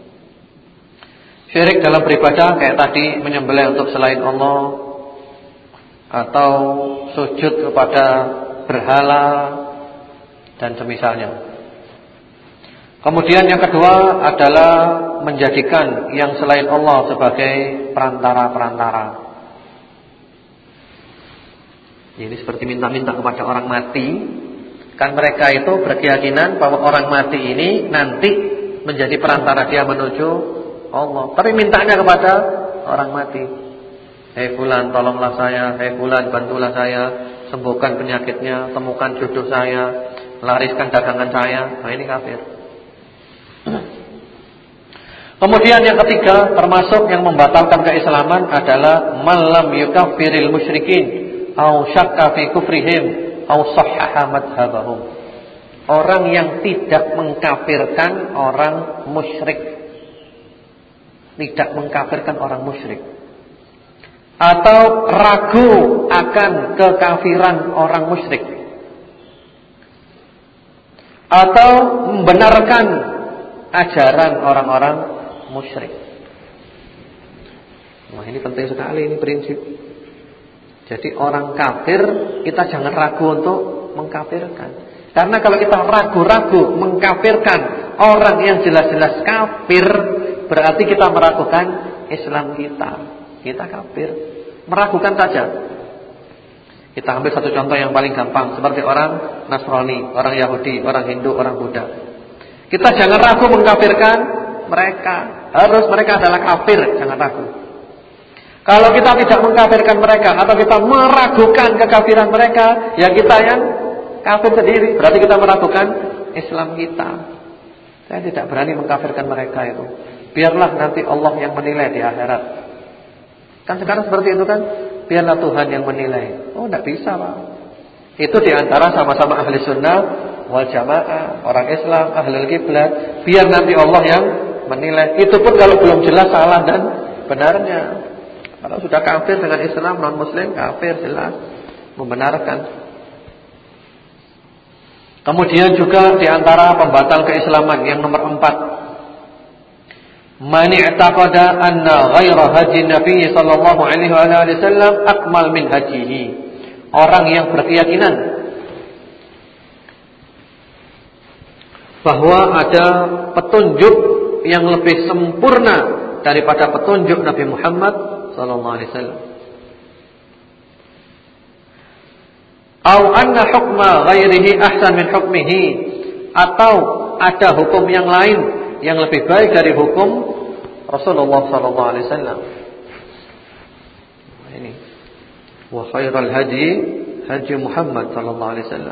Syirik dalam beribadah kayak tadi, menyembelih untuk selain Allah, atau sujud kepada berhala dan semisalnya. Kemudian yang kedua adalah menjadikan yang selain Allah sebagai perantara-perantara. Ini seperti minta-minta kepada orang mati. Kan mereka itu berkeyakinan bahwa orang mati ini nanti menjadi perantara dia menuju Allah. Tapi mintanya kepada orang mati. Hei fulan, tolonglah saya. Hei fulan, bantulah saya. Sembuhkan penyakitnya, temukan jodoh saya, lariskan dagangan saya. Nah, ini kafir. Kemudian yang ketiga, termasuk yang membatalkan keislaman adalah malam yukaffiril musyrikin au syakka fi kufrihim au sahhaha madhhabahum. Orang yang tidak mengkafirkan orang musyrik, tidak mengkafirkan orang musyrik, atau ragu akan kekafiran orang musyrik, atau membenarkan ajaran orang-orang musyrik. Wah, ini penting sekali, ini prinsip. Jadi orang kafir kita jangan ragu untuk mengkafirkan. Karena kalau kita ragu-ragu mengkafirkan orang yang jelas-jelas kafir, berarti kita meragukan Islam kita. Kita kafir, meragukan saja. Kita ambil satu contoh yang paling gampang, seperti orang Nasrani, orang Yahudi, orang Hindu, orang Buddha. Kita jangan ragu mengkafirkan mereka. Harus mereka adalah kafir, jangan ragu. Kalau kita tidak mengkafirkan mereka atau kita meragukan kekafiran mereka, ya kita yang kafir sendiri. Berarti kita meragukan Islam kita. Saya tidak berani mengkafirkan mereka itu. Biarlah nanti Allah yang menilai di akhirat. Kan sekarang seperti itu kan? Biarlah Tuhan yang menilai. Oh, tidak bisa Pak. Itu diantara sama-sama ahli sunnah wal jamaah, orang Islam, ahlul kiblat. Biar nanti Allah yang menilai. Itu pun kalau belum jelas salah dan benarnya. Kalau sudah kafir dengan Islam, non muslim kafir jelas, membenarkan. Kemudian juga diantara pembatal keislaman yang nomor empat, man i'taqada anna ghaira haji Nabi sallallahu alaihi wasallam akmal min hajihi. Orang yang berkeyakinan bahwa ada petunjuk yang lebih sempurna daripada petunjuk Nabi Muhammad sallallahu alaihi wasallam. Au anna hukma ghairihi ahsan min hukmihi, atau ada hukum yang lain yang lebih baik dari hukum Rasulullah sallallahu alaihi wasallam. Ini wa khairal hadi hadi Muhammad sallallahu alaihi wasallam.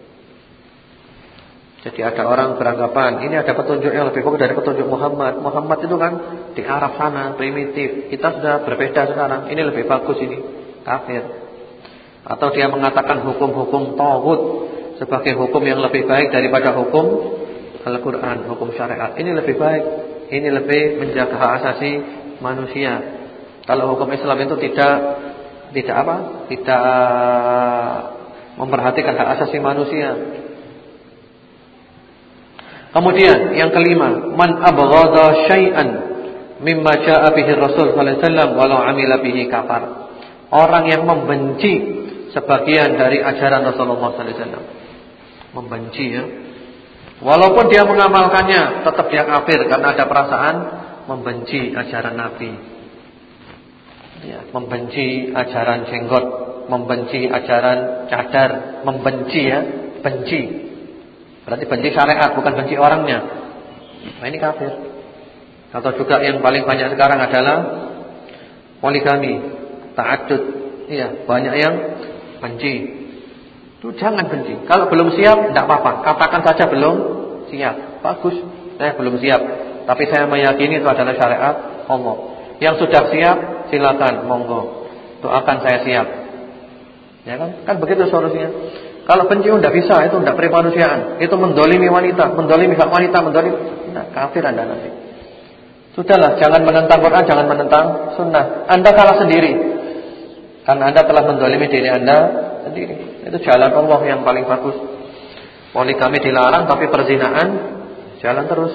Jadi ada orang beranggapan ini ada petunjuk yang lebih bagus dari petunjuk Muhammad. Muhammad itu kan di Arab sana primitif. Kita sudah berbeda sekarang. Ini lebih bagus ini. Kafir. Atau dia mengatakan hukum-hukum taghut sebagai hukum yang lebih baik daripada hukum Al-Qur'an, hukum syariat. Ini lebih baik. Ini lebih menjaga hak asasi manusia. Kalau hukum Islam itu tidak tidak apa? Tidak memperhatikan hak asasi manusia. Kemudian yang kelima, man abghadha syai'an mimma jaa'a bihi Rasul sallallahu alaihi wasallam walau 'amila bihi kafar. Orang yang membenci sebagian dari ajaran Rasulullah sallallahu alaihi wasallam. Membenci ya. Walaupun dia mengamalkannya, tetap dia kafir karena ada perasaan membenci ajaran Nabi. Ya, membenci ajaran jenggot, membenci ajaran cadar, membenci ya, benci. Berarti benci syariat, bukan benci orangnya. Nah, ini kafir. Atau juga yang paling banyak sekarang adalah poligami, ta'addud. Iya, banyak yang benci. Itu jangan benci. Kalau belum siap, tidak apa-apa. Katakan saja belum siap. Bagus, saya belum siap. tapi saya meyakini itu adalah syariat Allah. Yang sudah siap silakan, monggo. Doakan saya siap. Ya kan? Kan begitu solusinya. Kalau benci tidak bisa, itu tidak kemanusiaan. Itu mendolimi wanita, mendolimi hak wanita, mendolimi. Nah, kafir Anda nanti. Sudahlah, jangan menentang Quran, jangan menentang sunnah. Anda kalah sendiri. Karena Anda telah mendolimi diri Anda sendiri. Itu jalan Allah yang paling bagus. Poligami dilarang, tapi perzinaan jalan terus.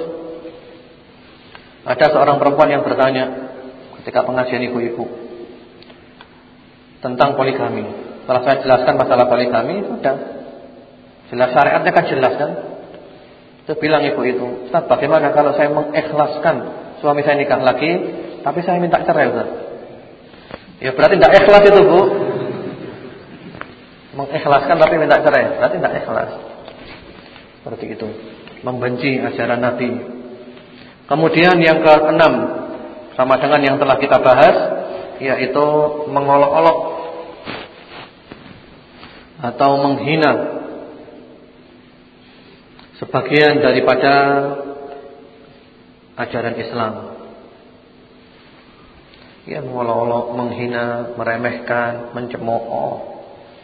Ada seorang perempuan yang bertanya ketika pengajian ibu-ibu tentang poligami. Setelah saya jelaskan masalah poligami, sudah jelas syariatnya kan jelas kan. Itu bilang ibu itu, Ustaz, bagaimana kalau saya mengikhlaskan suami saya nikah lagi, tapi saya minta cerai, Ustaz? Ya berarti tidak ikhlas itu, Bu. Mengikhlaskan tapi minta cerai, berarti tidak ikhlas. Seperti itu, membenci ajaran Nabi. Kemudian yang keenam, sama dengan yang telah kita bahas, yaitu mengolok-olok atau menghina sebagian daripada ajaran Islam. Ya, mengolok-olok, menghina, meremehkan, mencemooh.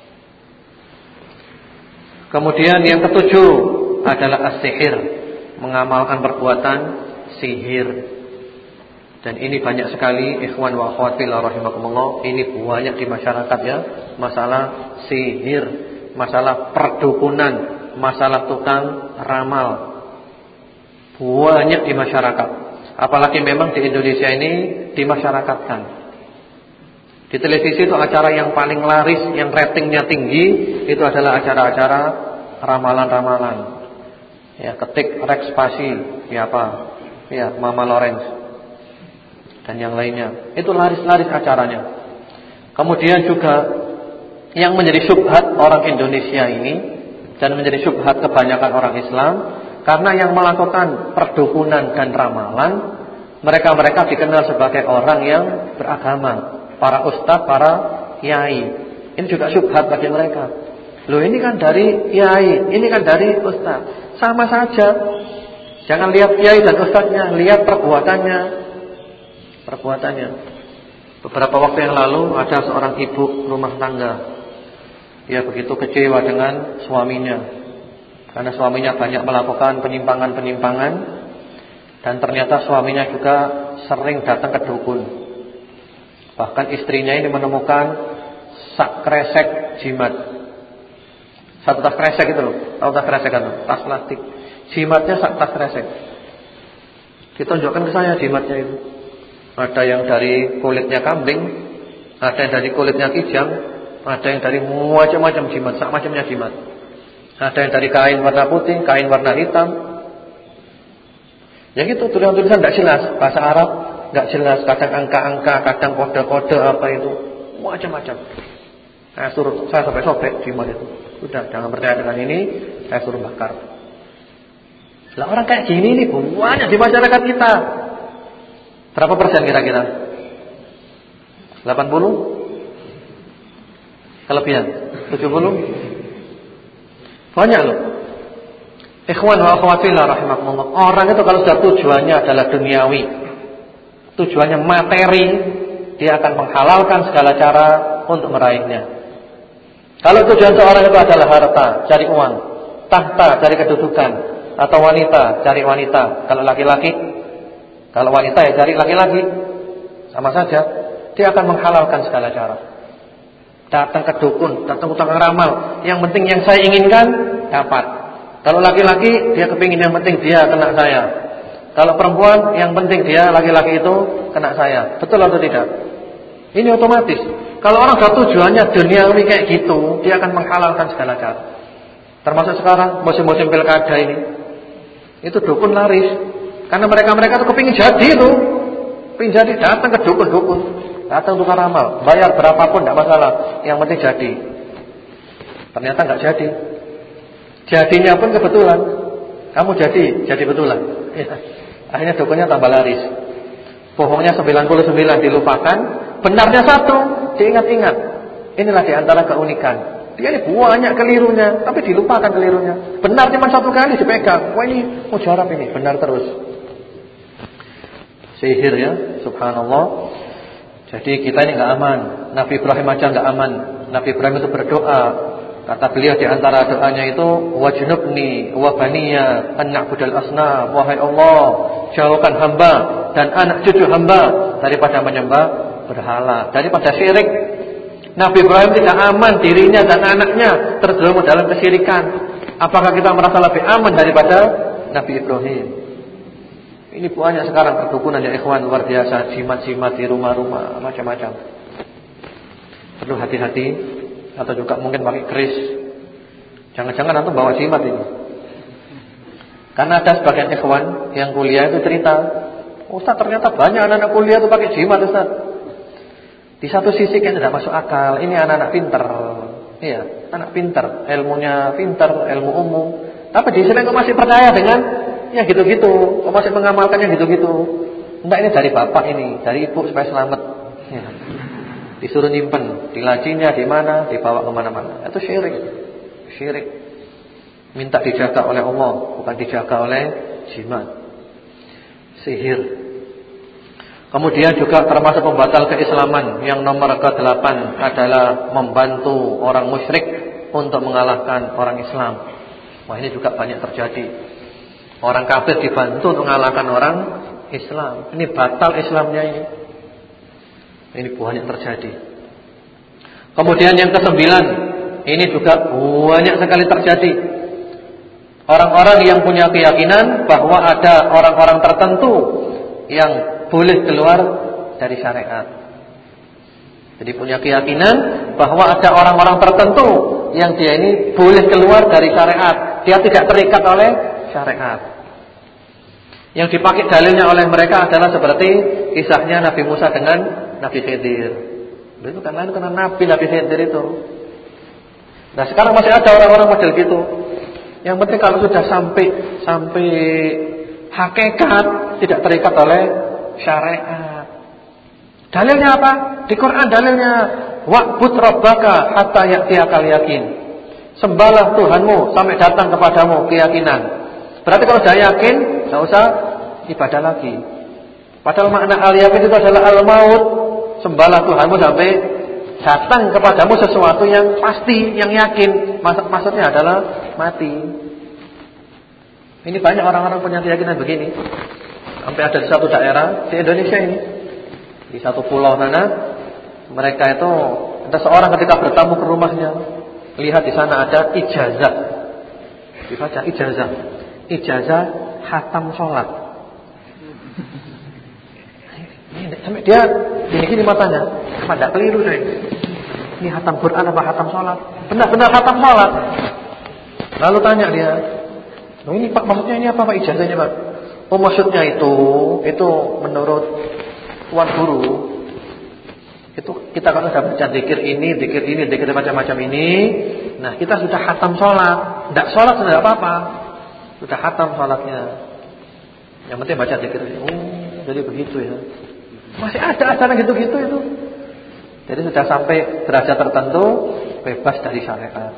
Kemudian yang ketujuh adalah as-sihir, mengamalkan perbuatan sihir. Dan ini banyak sekali ikhwan wa akhwat fillah rahimakumullah, ini banyak di masyarakat ya, masalah sihir, masalah perdukunan, masalah tukang ramal. Banyak di masyarakat. Apalagi memang di Indonesia ini dimasyarakatkan. Di televisi itu acara yang paling laris, yang ratingnya tinggi, itu adalah acara-acara ramalan-ramalan. Ya, ketik Rex Pasi, ya apa? Ya, Mama Lawrence dan yang lainnya. Itu laris-laris acaranya. Kemudian juga yang menjadi syubhat orang Indonesia ini dan menjadi syubhat kebanyakan orang Islam, karena yang melakukan perdukunan dan ramalan, mereka-mereka dikenal sebagai orang yang beragama. Para ustadz, para kiai. Ini juga syubhat bagi mereka. Loh, ini kan dari kiai, ini kan dari ustadz. Sama saja. Jangan lihat kiai dan ustadznya, lihat perbuatannya. Perbuatannya. Beberapa waktu yang lalu ada seorang ibu rumah tangga. Dia begitu kecewa dengan suaminya, karena suaminya banyak melakukan penyimpangan-penyimpangan, dan ternyata suaminya juga sering datang ke dukun. Bahkan istrinya ini menemukan sak kresek jimat. Satu tas kresek itu loh. Tahu tas kresek kan? Tas plastik. Jimatnya sak tas kresek. Ditunjukkan ke saya jimatnya itu. Ada yang dari kulitnya kambing, ada yang dari kulitnya kijang, ada yang dari macam-macam jimat, sak macamnya jimat. Ada yang dari kain warna putih, kain warna hitam. Ya gitu, tulisan-tulisan tidak jelas, bahasa Arab nggak jelas, kadang angka-angka, kadang kode-kode apa itu, macam-macam. Saya suruh, saya sobek-sobek jimat itu. Sudah, jangan percaya dengan ini, saya suruh bakar. Lah orang kayak gini nih banyak di masyarakat kita. Berapa persen kira-kira? delapan puluh? Kelebihan? tujuh puluh? Banyak loh. Ikhwan wa akhwat fillah rahimakumullah. Orang itu kalau sudah tujuannya adalah duniawi, tujuannya materi, dia akan menghalalkan segala cara untuk meraihnya. Kalau tujuan seorang itu adalah harta, cari uang, tahta, cari kedudukan, atau wanita, cari wanita. Kalau laki-laki, kalau wanita ya cari laki-laki, sama saja. Dia akan menghalalkan segala cara. Datang ke dukun, datang ke tukang ramal, yang penting yang saya inginkan dapat. Kalau laki-laki, dia kepingin yang penting dia kena saya. Kalau perempuan, yang penting dia laki-laki itu kena saya. Betul atau tidak? Ini otomatis. Kalau orang sudah tujuannya duniawi kayak gitu, dia akan menghalalkan segala cara. Termasuk sekarang musim-musim pilkada ini, itu dukun laris. Karena mereka-mereka itu kepingin jadi itu, kepingin jadi, datang ke dukun-dukun, datang tukang ramal, bayar berapapun tidak masalah, yang penting jadi. Ternyata nggak jadi. Jadinya pun kebetulan. Kamu jadi, jadi betulan. Ya. Akhirnya dukunnya tambah laris. Bohongnya sembilan puluh sembilan dilupakan, benarnya satu diingat-ingat. Inilah diantara keunikan. Dia ini banyak kelirunya, tapi dilupakan kelirunya. Benar cuma satu kali dipegang. Wah ini mujarab ini, benar terus. Sihir ya, subhanallah. Jadi kita ini enggak aman. Nabi Ibrahim aja enggak aman. Nabi Ibrahim itu berdoa. Kata beliau di antara doanya itu, wajnubni wa baniya an na'budal asnam. Wahai Allah, jauhkan hamba dan anak cucu hamba daripada menyembah berhala, daripada syirik. Nabi Ibrahim tidak aman dirinya dan anaknya terjerumus dalam kesyirikan. Apakah kita merasa lebih aman daripada Nabi Ibrahim? Ini banyak sekarang perdukunan ya ikhwan, luar biasa, jimat-jimat di rumah-rumah macam-macam. Perlu hati-hati, atau juga mungkin pakai keris. Jangan-jangan antum bawa jimat ini. Karena ada sebagian ikhwan yang kuliah itu cerita, Ustaz ternyata banyak anak-anak kuliah itu pakai jimat Ustaz. Di satu sisi kan tidak masuk akal, ini anak-anak pintar. Iya, anak pintar, ilmunya pintar, ilmu umum. Tapi di sini kok masih percaya dengan ya gitu-gitu, kok masih mengamalkannya gitu-gitu. Enggak, ini dari bapak ini, dari ibu supaya selamat. Ya. Disuruh nyimpen, di lacinya di mana, dibawa kemana-mana. Itu syirik, syirik. Minta dijaga oleh Allah, bukan dijaga oleh jimat, sihir. Kemudian juga termasuk pembatal keislaman yang nomor kedelapan adalah membantu orang musyrik untuk mengalahkan orang Islam. Wah, ini juga banyak terjadi. Orang kafir dibantu untuk mengalahkan orang Islam. Ini batal Islamnya ini. Ini banyak terjadi. Kemudian yang kesembilan, ini juga banyak sekali terjadi. Orang-orang yang punya keyakinan bahwa ada orang-orang tertentu yang boleh keluar dari syariat. Jadi punya keyakinan bahwa ada orang-orang tertentu yang dia ini boleh keluar dari syariat. Dia tidak terikat oleh syariat. Yang dipakai dalilnya oleh mereka adalah seperti kisahnya Nabi Musa dengan Nabi Khidir. Itu kan lain karena Nabi Nabi Khidir itu. Nah sekarang masih ada orang-orang model gitu. Yang penting kalau sudah sampai sampai hakikat, tidak terikat oleh syariat. Dalilnya apa? Di Quran dalilnya wa'bud rabbaka hatta ya'tiyakal yakin. Sembahlah Tuhanmu sampai datang kepadamu keyakinan. Berarti kalau sudah yakin, enggak usah ibadah lagi. Padahal makna al-yakin itu adalah al-maut. Sembahlah Tuhanmu sampai datang kepadamu sesuatu yang pasti, yang yakin. Maksud maksudnya adalah mati. Ini banyak orang-orang punya keyakinan begini. Sampai ada di satu daerah di Indonesia ini, di satu pulau sana, mereka itu ada seorang ketika bertamu ke rumahnya, lihat di sana ada ijazah, dibaca ijazah, ijazah khatam sholat. Sampai dia gini-gini matanya, apa tidak keliru deh? Ini khatam Quran apa khatam sholat? Benar-benar khatam sholat. Lalu tanya dia, oh, ini Pak, maksudnya ini apa Pak ijazahnya Pak? Oh maksudnya itu, itu menurut tuan guru, itu kita kalau sudah baca zikir ini, zikir ini, zikir macam-macam ini, nah kita sudah khatam sholat. Tidak sholat sudah apa-apa, sudah khatam sholatnya. Yang penting baca zikir. Oh jadi begitu ya. Masih ada acara gitu-gitu itu. Jadi sudah sampai derajat tertentu bebas dari syariat.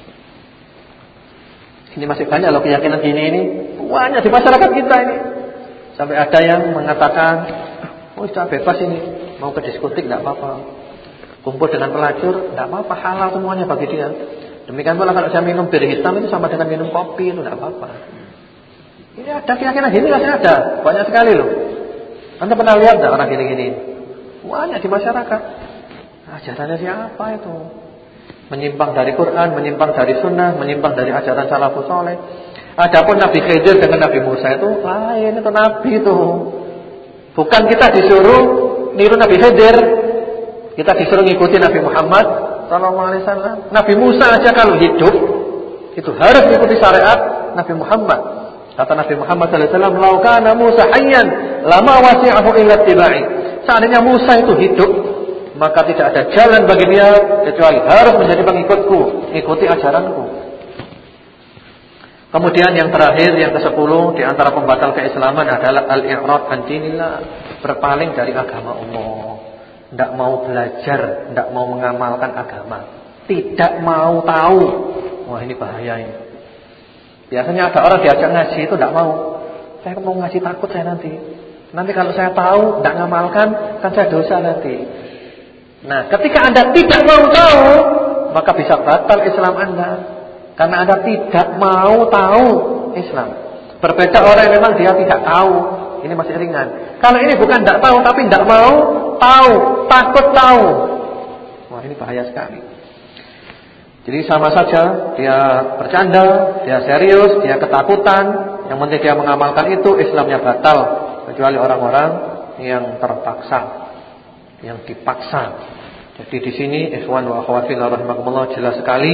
Ini masih banyak loh keyakinan gini ini. Banyak di masyarakat kita ini. Sampai ada yang mengatakan, oh sudah bebas ini, mau ke diskotik tidak apa-apa, kumpul dengan pelacur tidak apa-apa, halal semuanya bagi dia. Demikian pula kalau saya minum bir hitam itu sama dengan minum kopi, itu tidak apa-apa. Ini ada keyakinan gini, masih ada, banyak sekali loh. Anda pernah lihat tidak orang gini-gini? Banyak di masyarakat. Ajarannya siapa itu? Menyimpang dari Quran, menyimpang dari sunnah, menyimpang dari ajaran salafus saleh. Adapun Nabi Khidir dengan Nabi Musa itu lain, itu Nabi itu. Bukan kita disuruh niru Nabi Khidir, kita disuruh ngikuti Nabi Muhammad sallallahu alaihi wasallam. Nabi Musa aja kalau hidup itu harus mengikuti syariat Nabi Muhammad. Kata Nabi Muhammad sallallahu alaihi wasallam, "Lau kana Musa hayyan, lama wasi'ahu illa tibai." Seandainya Musa itu hidup, maka tidak ada jalan bagi dia kecuali harus menjadi pengikutku, ikuti ajaranku. Kemudian yang terakhir, yang kesepuluh di antara pembatal keislaman adalah al-i'rad an dinillah, berpaling dari agama Allah. Tidak mau belajar, tidak mau mengamalkan agama, tidak mau tahu. Wah ini bahaya ini. Biasanya ada orang diajak ngaji itu tidak mau. Saya mau ngaji takut saya nanti. Nanti kalau saya tahu, tidak ngamalkan, kan saya dosa nanti. Nah, ketika Anda tidak mau tahu, maka bisa batal Islam Anda. Karena Anda tidak mau tahu Islam. Berbeda orang yang memang dia tidak tahu, ini masih ringan. Kalau ini bukan tidak tahu, tapi tidak mau tahu, takut tahu. Wah, ini bahaya sekali. Jadi sama saja, dia bercanda, dia serius, dia ketakutan, yang penting dia mengamalkan itu, Islamnya batal. Kecuali orang-orang yang terpaksa, yang dipaksa. Jadi di sini ikhwan wa akhwat fillah rahimakumullah, jelas sekali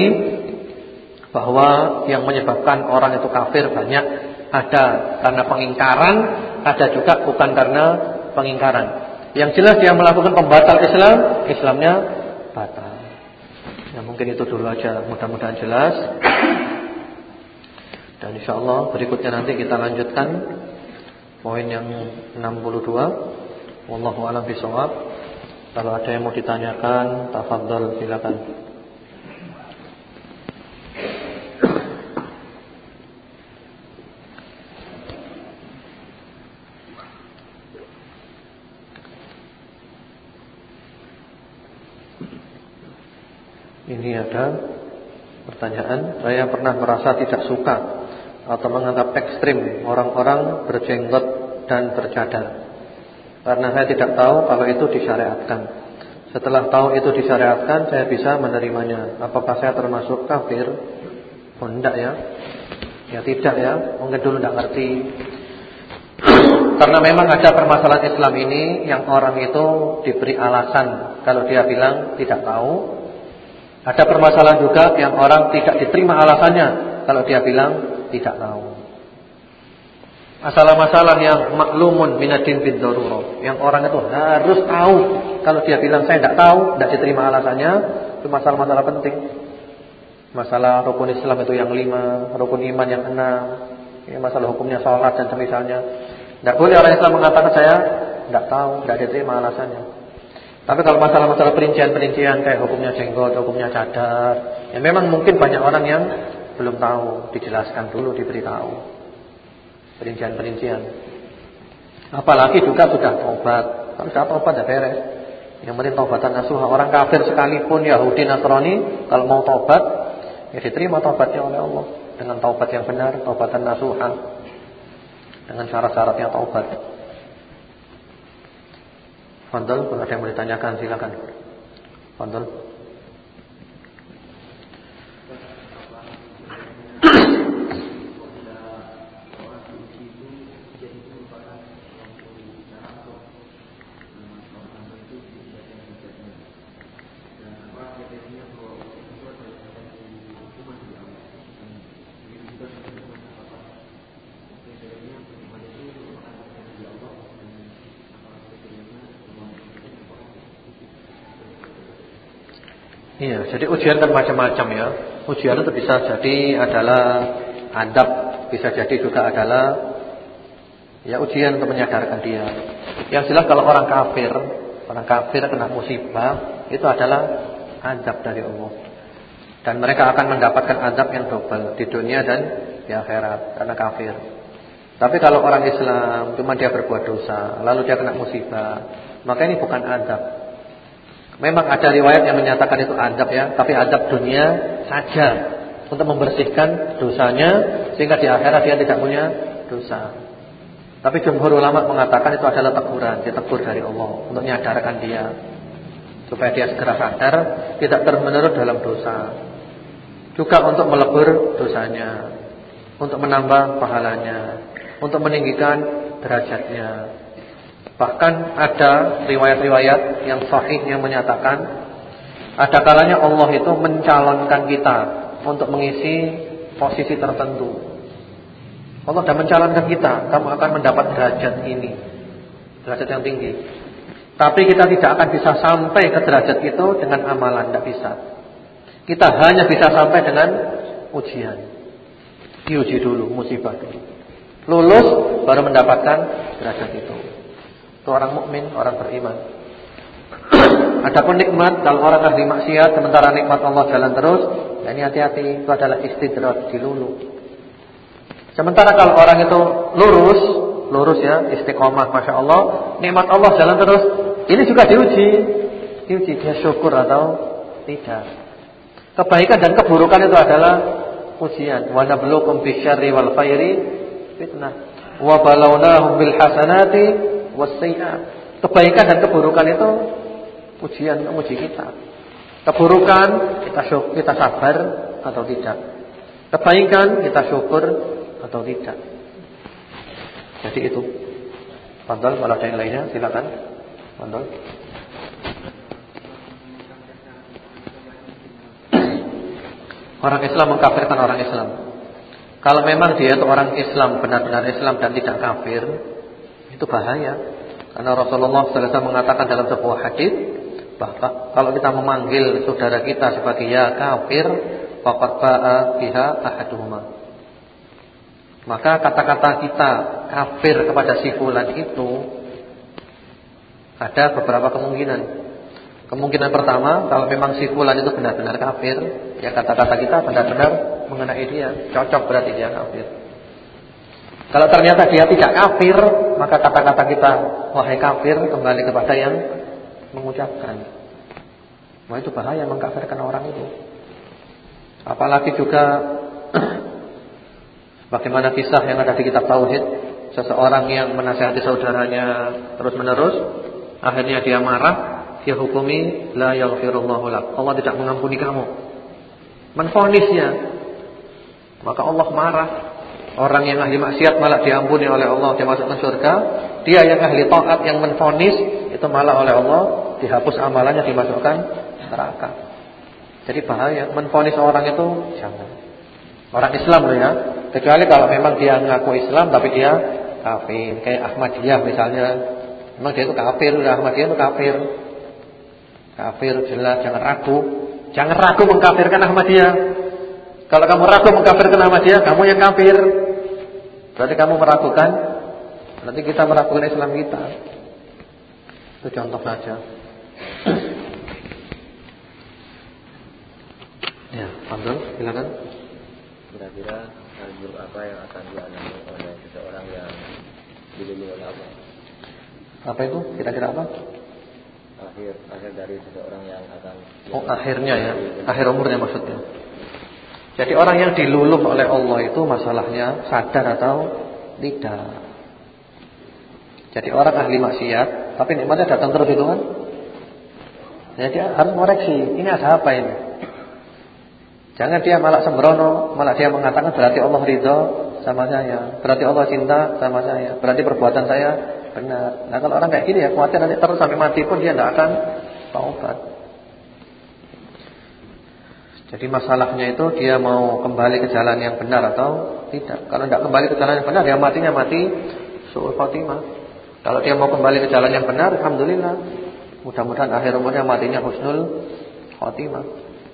bahwa yang menyebabkan orang itu kafir banyak. Ada karena pengingkaran, ada juga bukan karena pengingkaran. Yang jelas dia melakukan pembatal Islam, Islamnya batal. Ya mungkin itu dulu aja, mudah-mudahan jelas. Dan insyaallah berikutnya nanti kita lanjutkan poin yang enam puluh dua. Wallahu a'lam bishawab. Kalau ada yang mau ditanyakan, tafadhol silakan. Ini ada pertanyaan, saya pernah merasa tidak suka atau menganggap ekstrim orang-orang berjenggot dan bercadar, karena saya tidak tahu kalau itu disyariatkan. Setelah tahu itu disyariatkan, saya bisa menerimanya. Apakah saya termasuk kafir? Oh enggak ya. Ya tidak ya, mungkin dulu tidak ngerti. Karena memang ada permasalahan Islam ini yang orang itu diberi alasan kalau dia bilang tidak tahu. Ada permasalahan juga yang orang tidak diterima alasannya kalau dia bilang tidak tahu. Masalah-masalah yang maklumun minadin bid darurah, yang orang itu harus tahu. Kalau dia bilang saya tidak tahu, tidak diterima alasannya, itu masalah-masalah penting. Masalah rukun Islam itu yang lima, rukun iman yang enam, ya, masalah hukumnya sholat dan semisalnya. Tidak boleh orang Islam mengatakan saya tidak tahu, tidak diterima alasannya. Tapi kalau masalah-masalah perincian-perincian kayak hukumnya jenggot, hukumnya cadar, ya memang mungkin banyak orang yang belum tahu, dijelaskan dulu, diberitahu perincian-perincian. Apalagi juga sudah taubat. Kalau sudah taubat ya beres. Yang penting taubatan nasuha. Orang kafir sekalipun Yahudi Nasrani, kalau mau taubat ya diterima taubatnya oleh Allah dengan taubat yang benar, taubatan nasuha, dengan syarat-syaratnya taubat. Fadhol, kalau ada yang mau ditanyakan silakan. Fadhol. Iya, jadi ujian kan macam-macam ya. Ujian itu bisa jadi adalah adab, bisa jadi juga adalah ya ujian untuk menyadarkan dia. Yang jelas kalau orang kafir, orang kafir kena musibah, itu adalah adab dari Allah. Dan mereka akan mendapatkan adab yang double di dunia dan di akhirat karena kafir. Tapi kalau orang Islam cuma dia berbuat dosa, lalu dia kena musibah, maka ini bukan adab. Memang ada riwayat yang menyatakan itu adab ya, tapi adab dunia saja untuk membersihkan dosanya sehingga di akhirat dia tidak punya dosa. Tapi jumhur ulama mengatakan itu adalah teguran, ditegur dari Allah untuk menyadarkan dia supaya dia segera sadar tidak terus-menerus dalam dosa. Juga untuk melebur dosanya, untuk menambah pahalanya, untuk meninggikan derajatnya. Bahkan ada riwayat-riwayat yang sahih yang menyatakan ada kalanya Allah itu mencalonkan kita untuk mengisi posisi tertentu. Allah sudah mencalonkan kita, kamu akan mendapat derajat ini, derajat yang tinggi. Tapi kita tidak akan bisa sampai ke derajat itu dengan amalan, tidak bisa. Kita hanya bisa sampai dengan ujian. Diuji dulu, musibah dulu. Lulus baru mendapatkan derajat itu. Itu orang mukmin, orang beriman. Adapun nikmat, kalau orang ahli maksiat sementara nikmat Allah jalan terus, ya ini hati-hati, itu adalah istidraj, dilulu. Sementara kalau orang itu lurus, lurus ya, istiqomah, masya Allah, nikmat Allah jalan terus. Ini juga diuji, diuji dia syukur atau tidak. Kebaikan dan keburukan itu adalah ujian. Wa nabluukum bisyarri wal khairi fitnah. Wa balawnahum bil hasanati was sayyi'at. Kebaikan dan keburukan itu ujian, uji kita. Keburukan kita syukur, kita sabar atau tidak. Kebaikan kita syukur atau tidak. Jadi itu. Fadhal, kalau ada yang lainnya silakan. Fadhal. Orang Islam mengkafirkan orang Islam. Kalau memang dia itu orang Islam, benar-benar Islam dan tidak kafir, itu bahaya. Karena Rasulullah sallallahu alaihi wasallam mengatakan dalam sebuah hadis, bahwa kalau kita memanggil saudara kita sebagai ya kafir, faqad ba'a biha ahaduhuma. Maka kata-kata kita kafir kepada si fulan itu ada beberapa kemungkinan. Kemungkinan pertama, kalau memang si fulan itu benar-benar kafir, ya kata-kata kita benar-benar mengenai dia, cocok berarti dia kafir. Kalau ternyata dia tidak kafir, maka kata-kata kita wahai kafir kembali kepada yang mengucapkan. Wah, itu bahaya mengkafirkan orang itu. Apalagi juga bagaimana kisah yang ada di kitab tauhid, seseorang yang menasihati saudaranya terus-menerus, akhirnya dia marah, dia hukumi la yaghfirullahu lak. Allah tidak mengampuni kamu. Menfonisnya. Maka Allah marah. Orang yang ahli maksiat malah diampuni oleh Allah, dia masuk ke surga. Dia yang ahli taat yang menfonis itu malah oleh Allah dihapus amalannya, dimasukkan neraka. Jadi bahaya menfonis orang itu jangan. Orang Islam loh ya. Kecuali kalau memang dia mengaku Islam tapi dia kafir, kayak Ahmadiyah misalnya. Memang dia itu kafir, udah Ahmadiyah itu kafir. Kafir jelas, jangan ragu. Jangan ragu mengkafirkan Ahmadiyah. Kalau kamu ragu mengkafirkan Ahmadiyah, kamu yang kafir. Berarti kamu meragukan, nanti kita meragukan Islam kita. Itu contoh saja. Ya, Fadhil, silakan. Kira-kira hal buruk apa yang akan dialami oleh seseorang yang dilindungi oleh Allah? Apa itu? Kira-kira apa? Akhir, akhir dari seseorang yang akan. Oh, akhirnya ya, akhir umurnya maksudnya. Jadi orang yang diluluh oleh Allah itu masalahnya sadar atau tidak. Jadi orang ahli maksiat, tapi nikmatnya datang terus itu kan. Jadi harus koreksi, ini ada apa ini? Jangan dia malah sembrono, malah dia mengatakan berarti Allah ridho sama saya, berarti Allah cinta sama saya, berarti perbuatan saya benar. Nah kalau orang kayak gini ya khawatir nanti terus sampai mati pun dia tidak akan taubat. Jadi masalahnya itu dia mau kembali ke jalan yang benar atau tidak. Kalau tidak kembali ke jalan yang benar, dia matinya mati su'ul khotimah. Kalau dia mau kembali ke jalan yang benar, alhamdulillah. Mudah-mudahan akhir umurnya matinya husnul khotimah.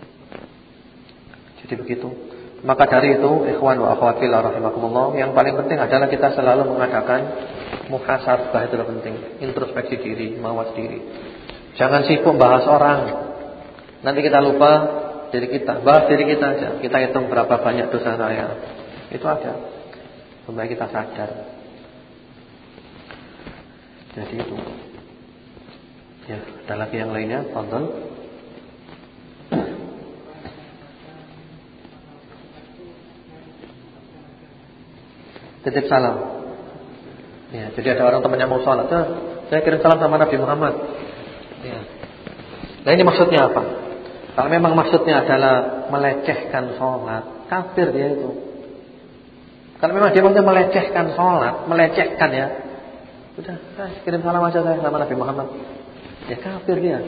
Jadi begitu. Maka dari itu, ikhwan wa akhwat fillah rahimakumullah, yang paling penting adalah kita selalu mengadakan muhasabah, itu penting. Introspeksi diri, mawas diri. Jangan sibuk bahas orang. Nanti kita lupa diri kita, bahas diri kita aja. Kita hitung berapa banyak dosa saya. Itu ada. Supaya kita sadar. Jadi itu. Ya, ada lagi yang lainnya, tonton. Titip salam. Ya, jadi ada orang temannya mau sholat, nah, saya kirim salam sama Nabi Muhammad. Ya. Nah ini maksudnya apa? Kalau memang maksudnya adalah melecehkan sholat, kafir dia itu. Kalau memang dia maksudnya melecehkan sholat, melecehkan ya, udah, nah, kirim salam aja saya sama Nabi Muhammad. Ya kafir dia.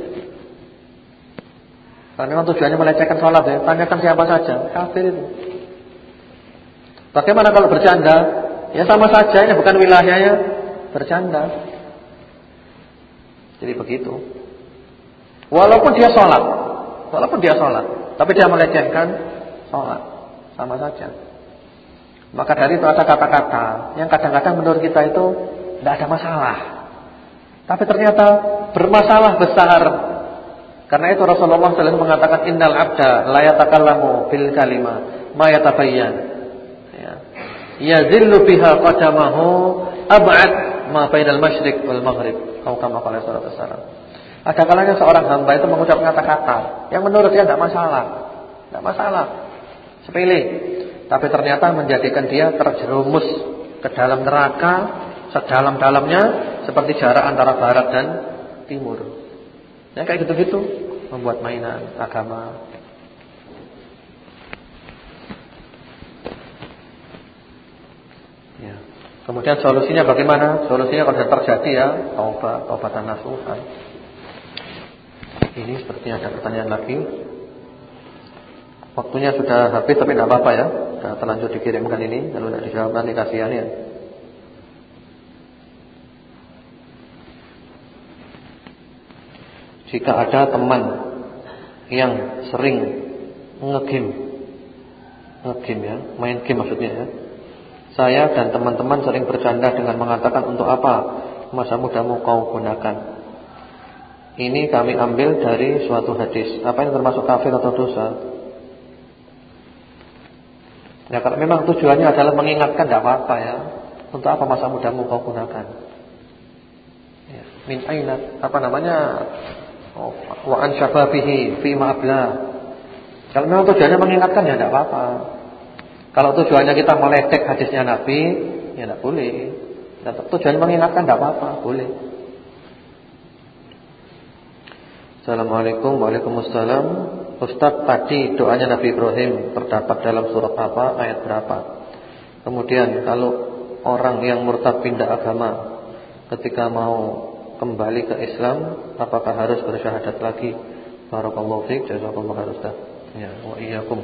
Kalau memang tujuannya melecehkan sholat ya, tanyakan siapa saja, kafir itu. Bagaimana kalau bercanda? Ya sama saja, ini bukan wilayahnya bercanda. Jadi begitu. Walaupun dia sholat, walaupun dia sholat, tapi dia melecehkan sholat, sama saja. Maka dari itu ada kata-kata yang kadang-kadang menurut kita itu tidak ada masalah, tapi ternyata bermasalah besar. Karena itu Rasulullah sallallahu alaihi wasallam mengatakan innal abda la yatakallamu bil kalimah ma yatabayyan. Ya. yazillu biha qadamahu ab'ad ma bainal masyriq wal maghrib. Kau kama qala sallallahu alaihi wasallam. Ada kalanya seorang hamba itu mengucap kata-kata yang menurut dia tidak masalah. Tidak masalah. Sepele. Tapi ternyata menjadikan dia terjerumus ke dalam neraka sedalam-dalamnya seperti jarak antara barat dan timur. Ya kayak gitu-gitu membuat mainan agama. Ya. Kemudian solusinya bagaimana? Solusinya kalau sudah terjadi ya taubat, taubatan nasuhan. Ini sepertinya ada pertanyaan lagi. Waktunya sudah habis tapi tidak apa-apa ya. Sudah terlanjur dikirimkan ini. Kalau tidak dijawab nanti kasihan ya. Jika ada teman yang sering nge-game, nge-game ya, main game maksudnya ya. Saya dan teman-teman sering bercanda dengan mengatakan, untuk apa masa mudamu kau gunakan? Ini kami ambil dari suatu hadis. Apa yang termasuk kafir atau dosa? Ya kalau memang tujuannya adalah mengingatkan, tidak apa-apa ya. Untuk apa masa mudamu kau gunakan? Ya. Min aina, apa namanya? Oh, wa an syababihi fi ma'abla. Kalau memang tujuannya mengingatkan ya tidak apa-apa. Kalau tujuannya kita meledek hadisnya Nabi, ya tidak boleh. Tujuannya mengingatkan tidak apa-apa, boleh. Assalamualaikum. Waalaikumsalam. Ustaz, tadi doanya Nabi Ibrahim terdapat dalam surat apa, ayat berapa? Kemudian kalau orang yang murtad pindah agama ketika mau kembali ke Islam, apakah harus bersyahadat lagi? Barakallahu fiik, jazakallahu khairan Ustaz. Ya, wa iyyakum.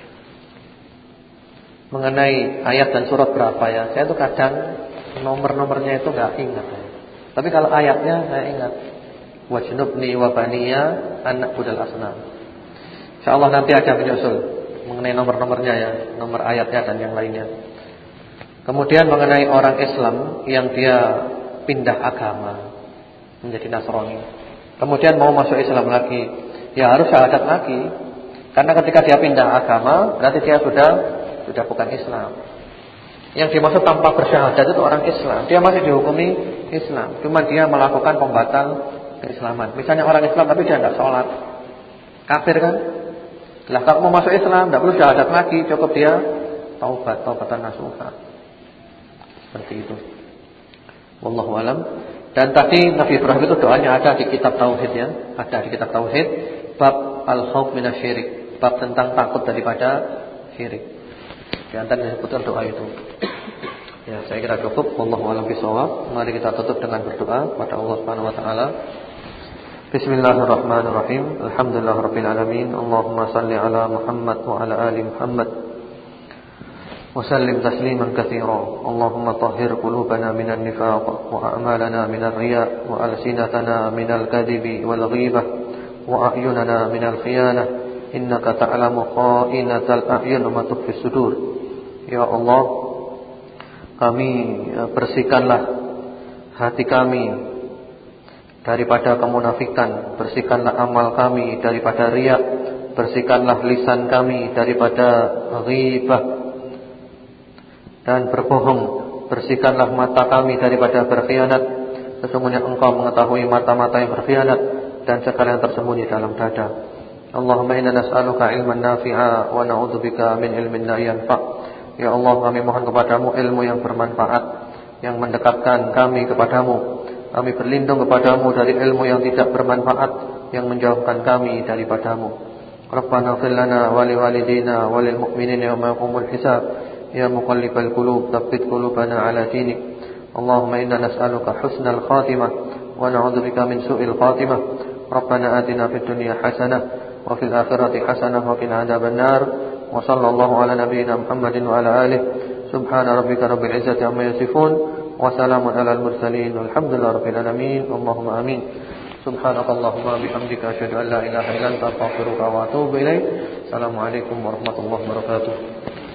Mengenai ayat dan surat berapa ya, saya tuh kadang nomor-nomornya itu enggak ingat ya. Tapi kalau ayatnya saya ingat. Wajnubni wa baniya an na'budal asnam. Insyaallah nanti ada menyusul mengenai nomor-nomornya ya, nomor ayatnya dan yang lainnya. Kemudian mengenai orang Islam yang dia pindah agama menjadi Nasrani, kemudian mau masuk Islam lagi, ya harus syahadat lagi. Karena ketika dia pindah agama, berarti dia sudah sudah bukan Islam. Yang dimaksud tanpa bersyahadat itu orang Islam, dia masih dihukumi Islam, cuma dia melakukan pembatal keislaman. Misalnya orang Islam tapi dia tidak sholat, kafir kan? Lah kalau mau masuk Islam tidak perlu syahadat lagi, cukup dia taubat, taubatan nasuha. Seperti itu. Wallahu alam. Dan tadi Nabi Ibrahim itu doanya ada di kitab tauhid ya, ada di kitab tauhid bab al-khauf minasyirik, bab tentang takut daripada syirik. Di antara disebutkan doa itu. Ya, saya kira cukup. Wallahu a'lam bishawab. Mari kita tutup dengan berdoa kepada Allah Subhanahu wa taala. Bismillahirrahmanirrahim. Alhamdulillahirabbil alamin. Allahumma shalli ala Muhammad wa ala ali Muhammad. Wa sallim tasliman katsira. Allahumma tahhir qulubana minan nifaq wa a'malana minar riya wa alsinatana minal kadhibi wal ghibah wa a'yunana minal khiyanah. Innaka ta'lamu kha'inatal a'yun wa ma tukhfis sudur. Ya Allah, kami bersihkanlah hati kami daripada kemunafikan, bersihkanlah amal kami daripada riya, bersihkanlah lisan kami daripada ghibah dan berbohong, bersihkanlah mata kami daripada berkhianat. Sesungguhnya Engkau mengetahui mata-mata yang berkhianat dan segala yang tersembunyi dalam dada. Allahumma inna nas'aluka ilman nafi'a wa na'udzubika min ilmin la yanfa'. Ya Allah, kami mohon kepadamu ilmu yang bermanfaat, yang mendekatkan kami kepadamu. Kami berlindung kepadamu dari ilmu yang tidak bermanfaat, yang menjauhkan kami daripadamu. Rabbana ighfir lana wa liwalidina wa lil mu'minina yawma yaqumul hisab. Ya muqallibal qulub, tsabbit qulubana ala dinik. Allahumma inna nas'aluka husnal khatimah wa na'udzubika min su'il khatimah. Rabbana atina fid dunya hasanah wa fil akhirati hasanah wa qina adzaban nar. Wa sallallahu ala nabiyyina Muhammadin wa ala alihi. Subhana rabbika rabbil izzati amma yasifun. وسلام على المرسلين والحمد لله رب العالمين اللهم آمين سبحانك اللهم وبحمدك أشهد أن لا إله إلا أنت أستغفرك وأتوب إليك السلام عليكم ورحمة الله وبركاته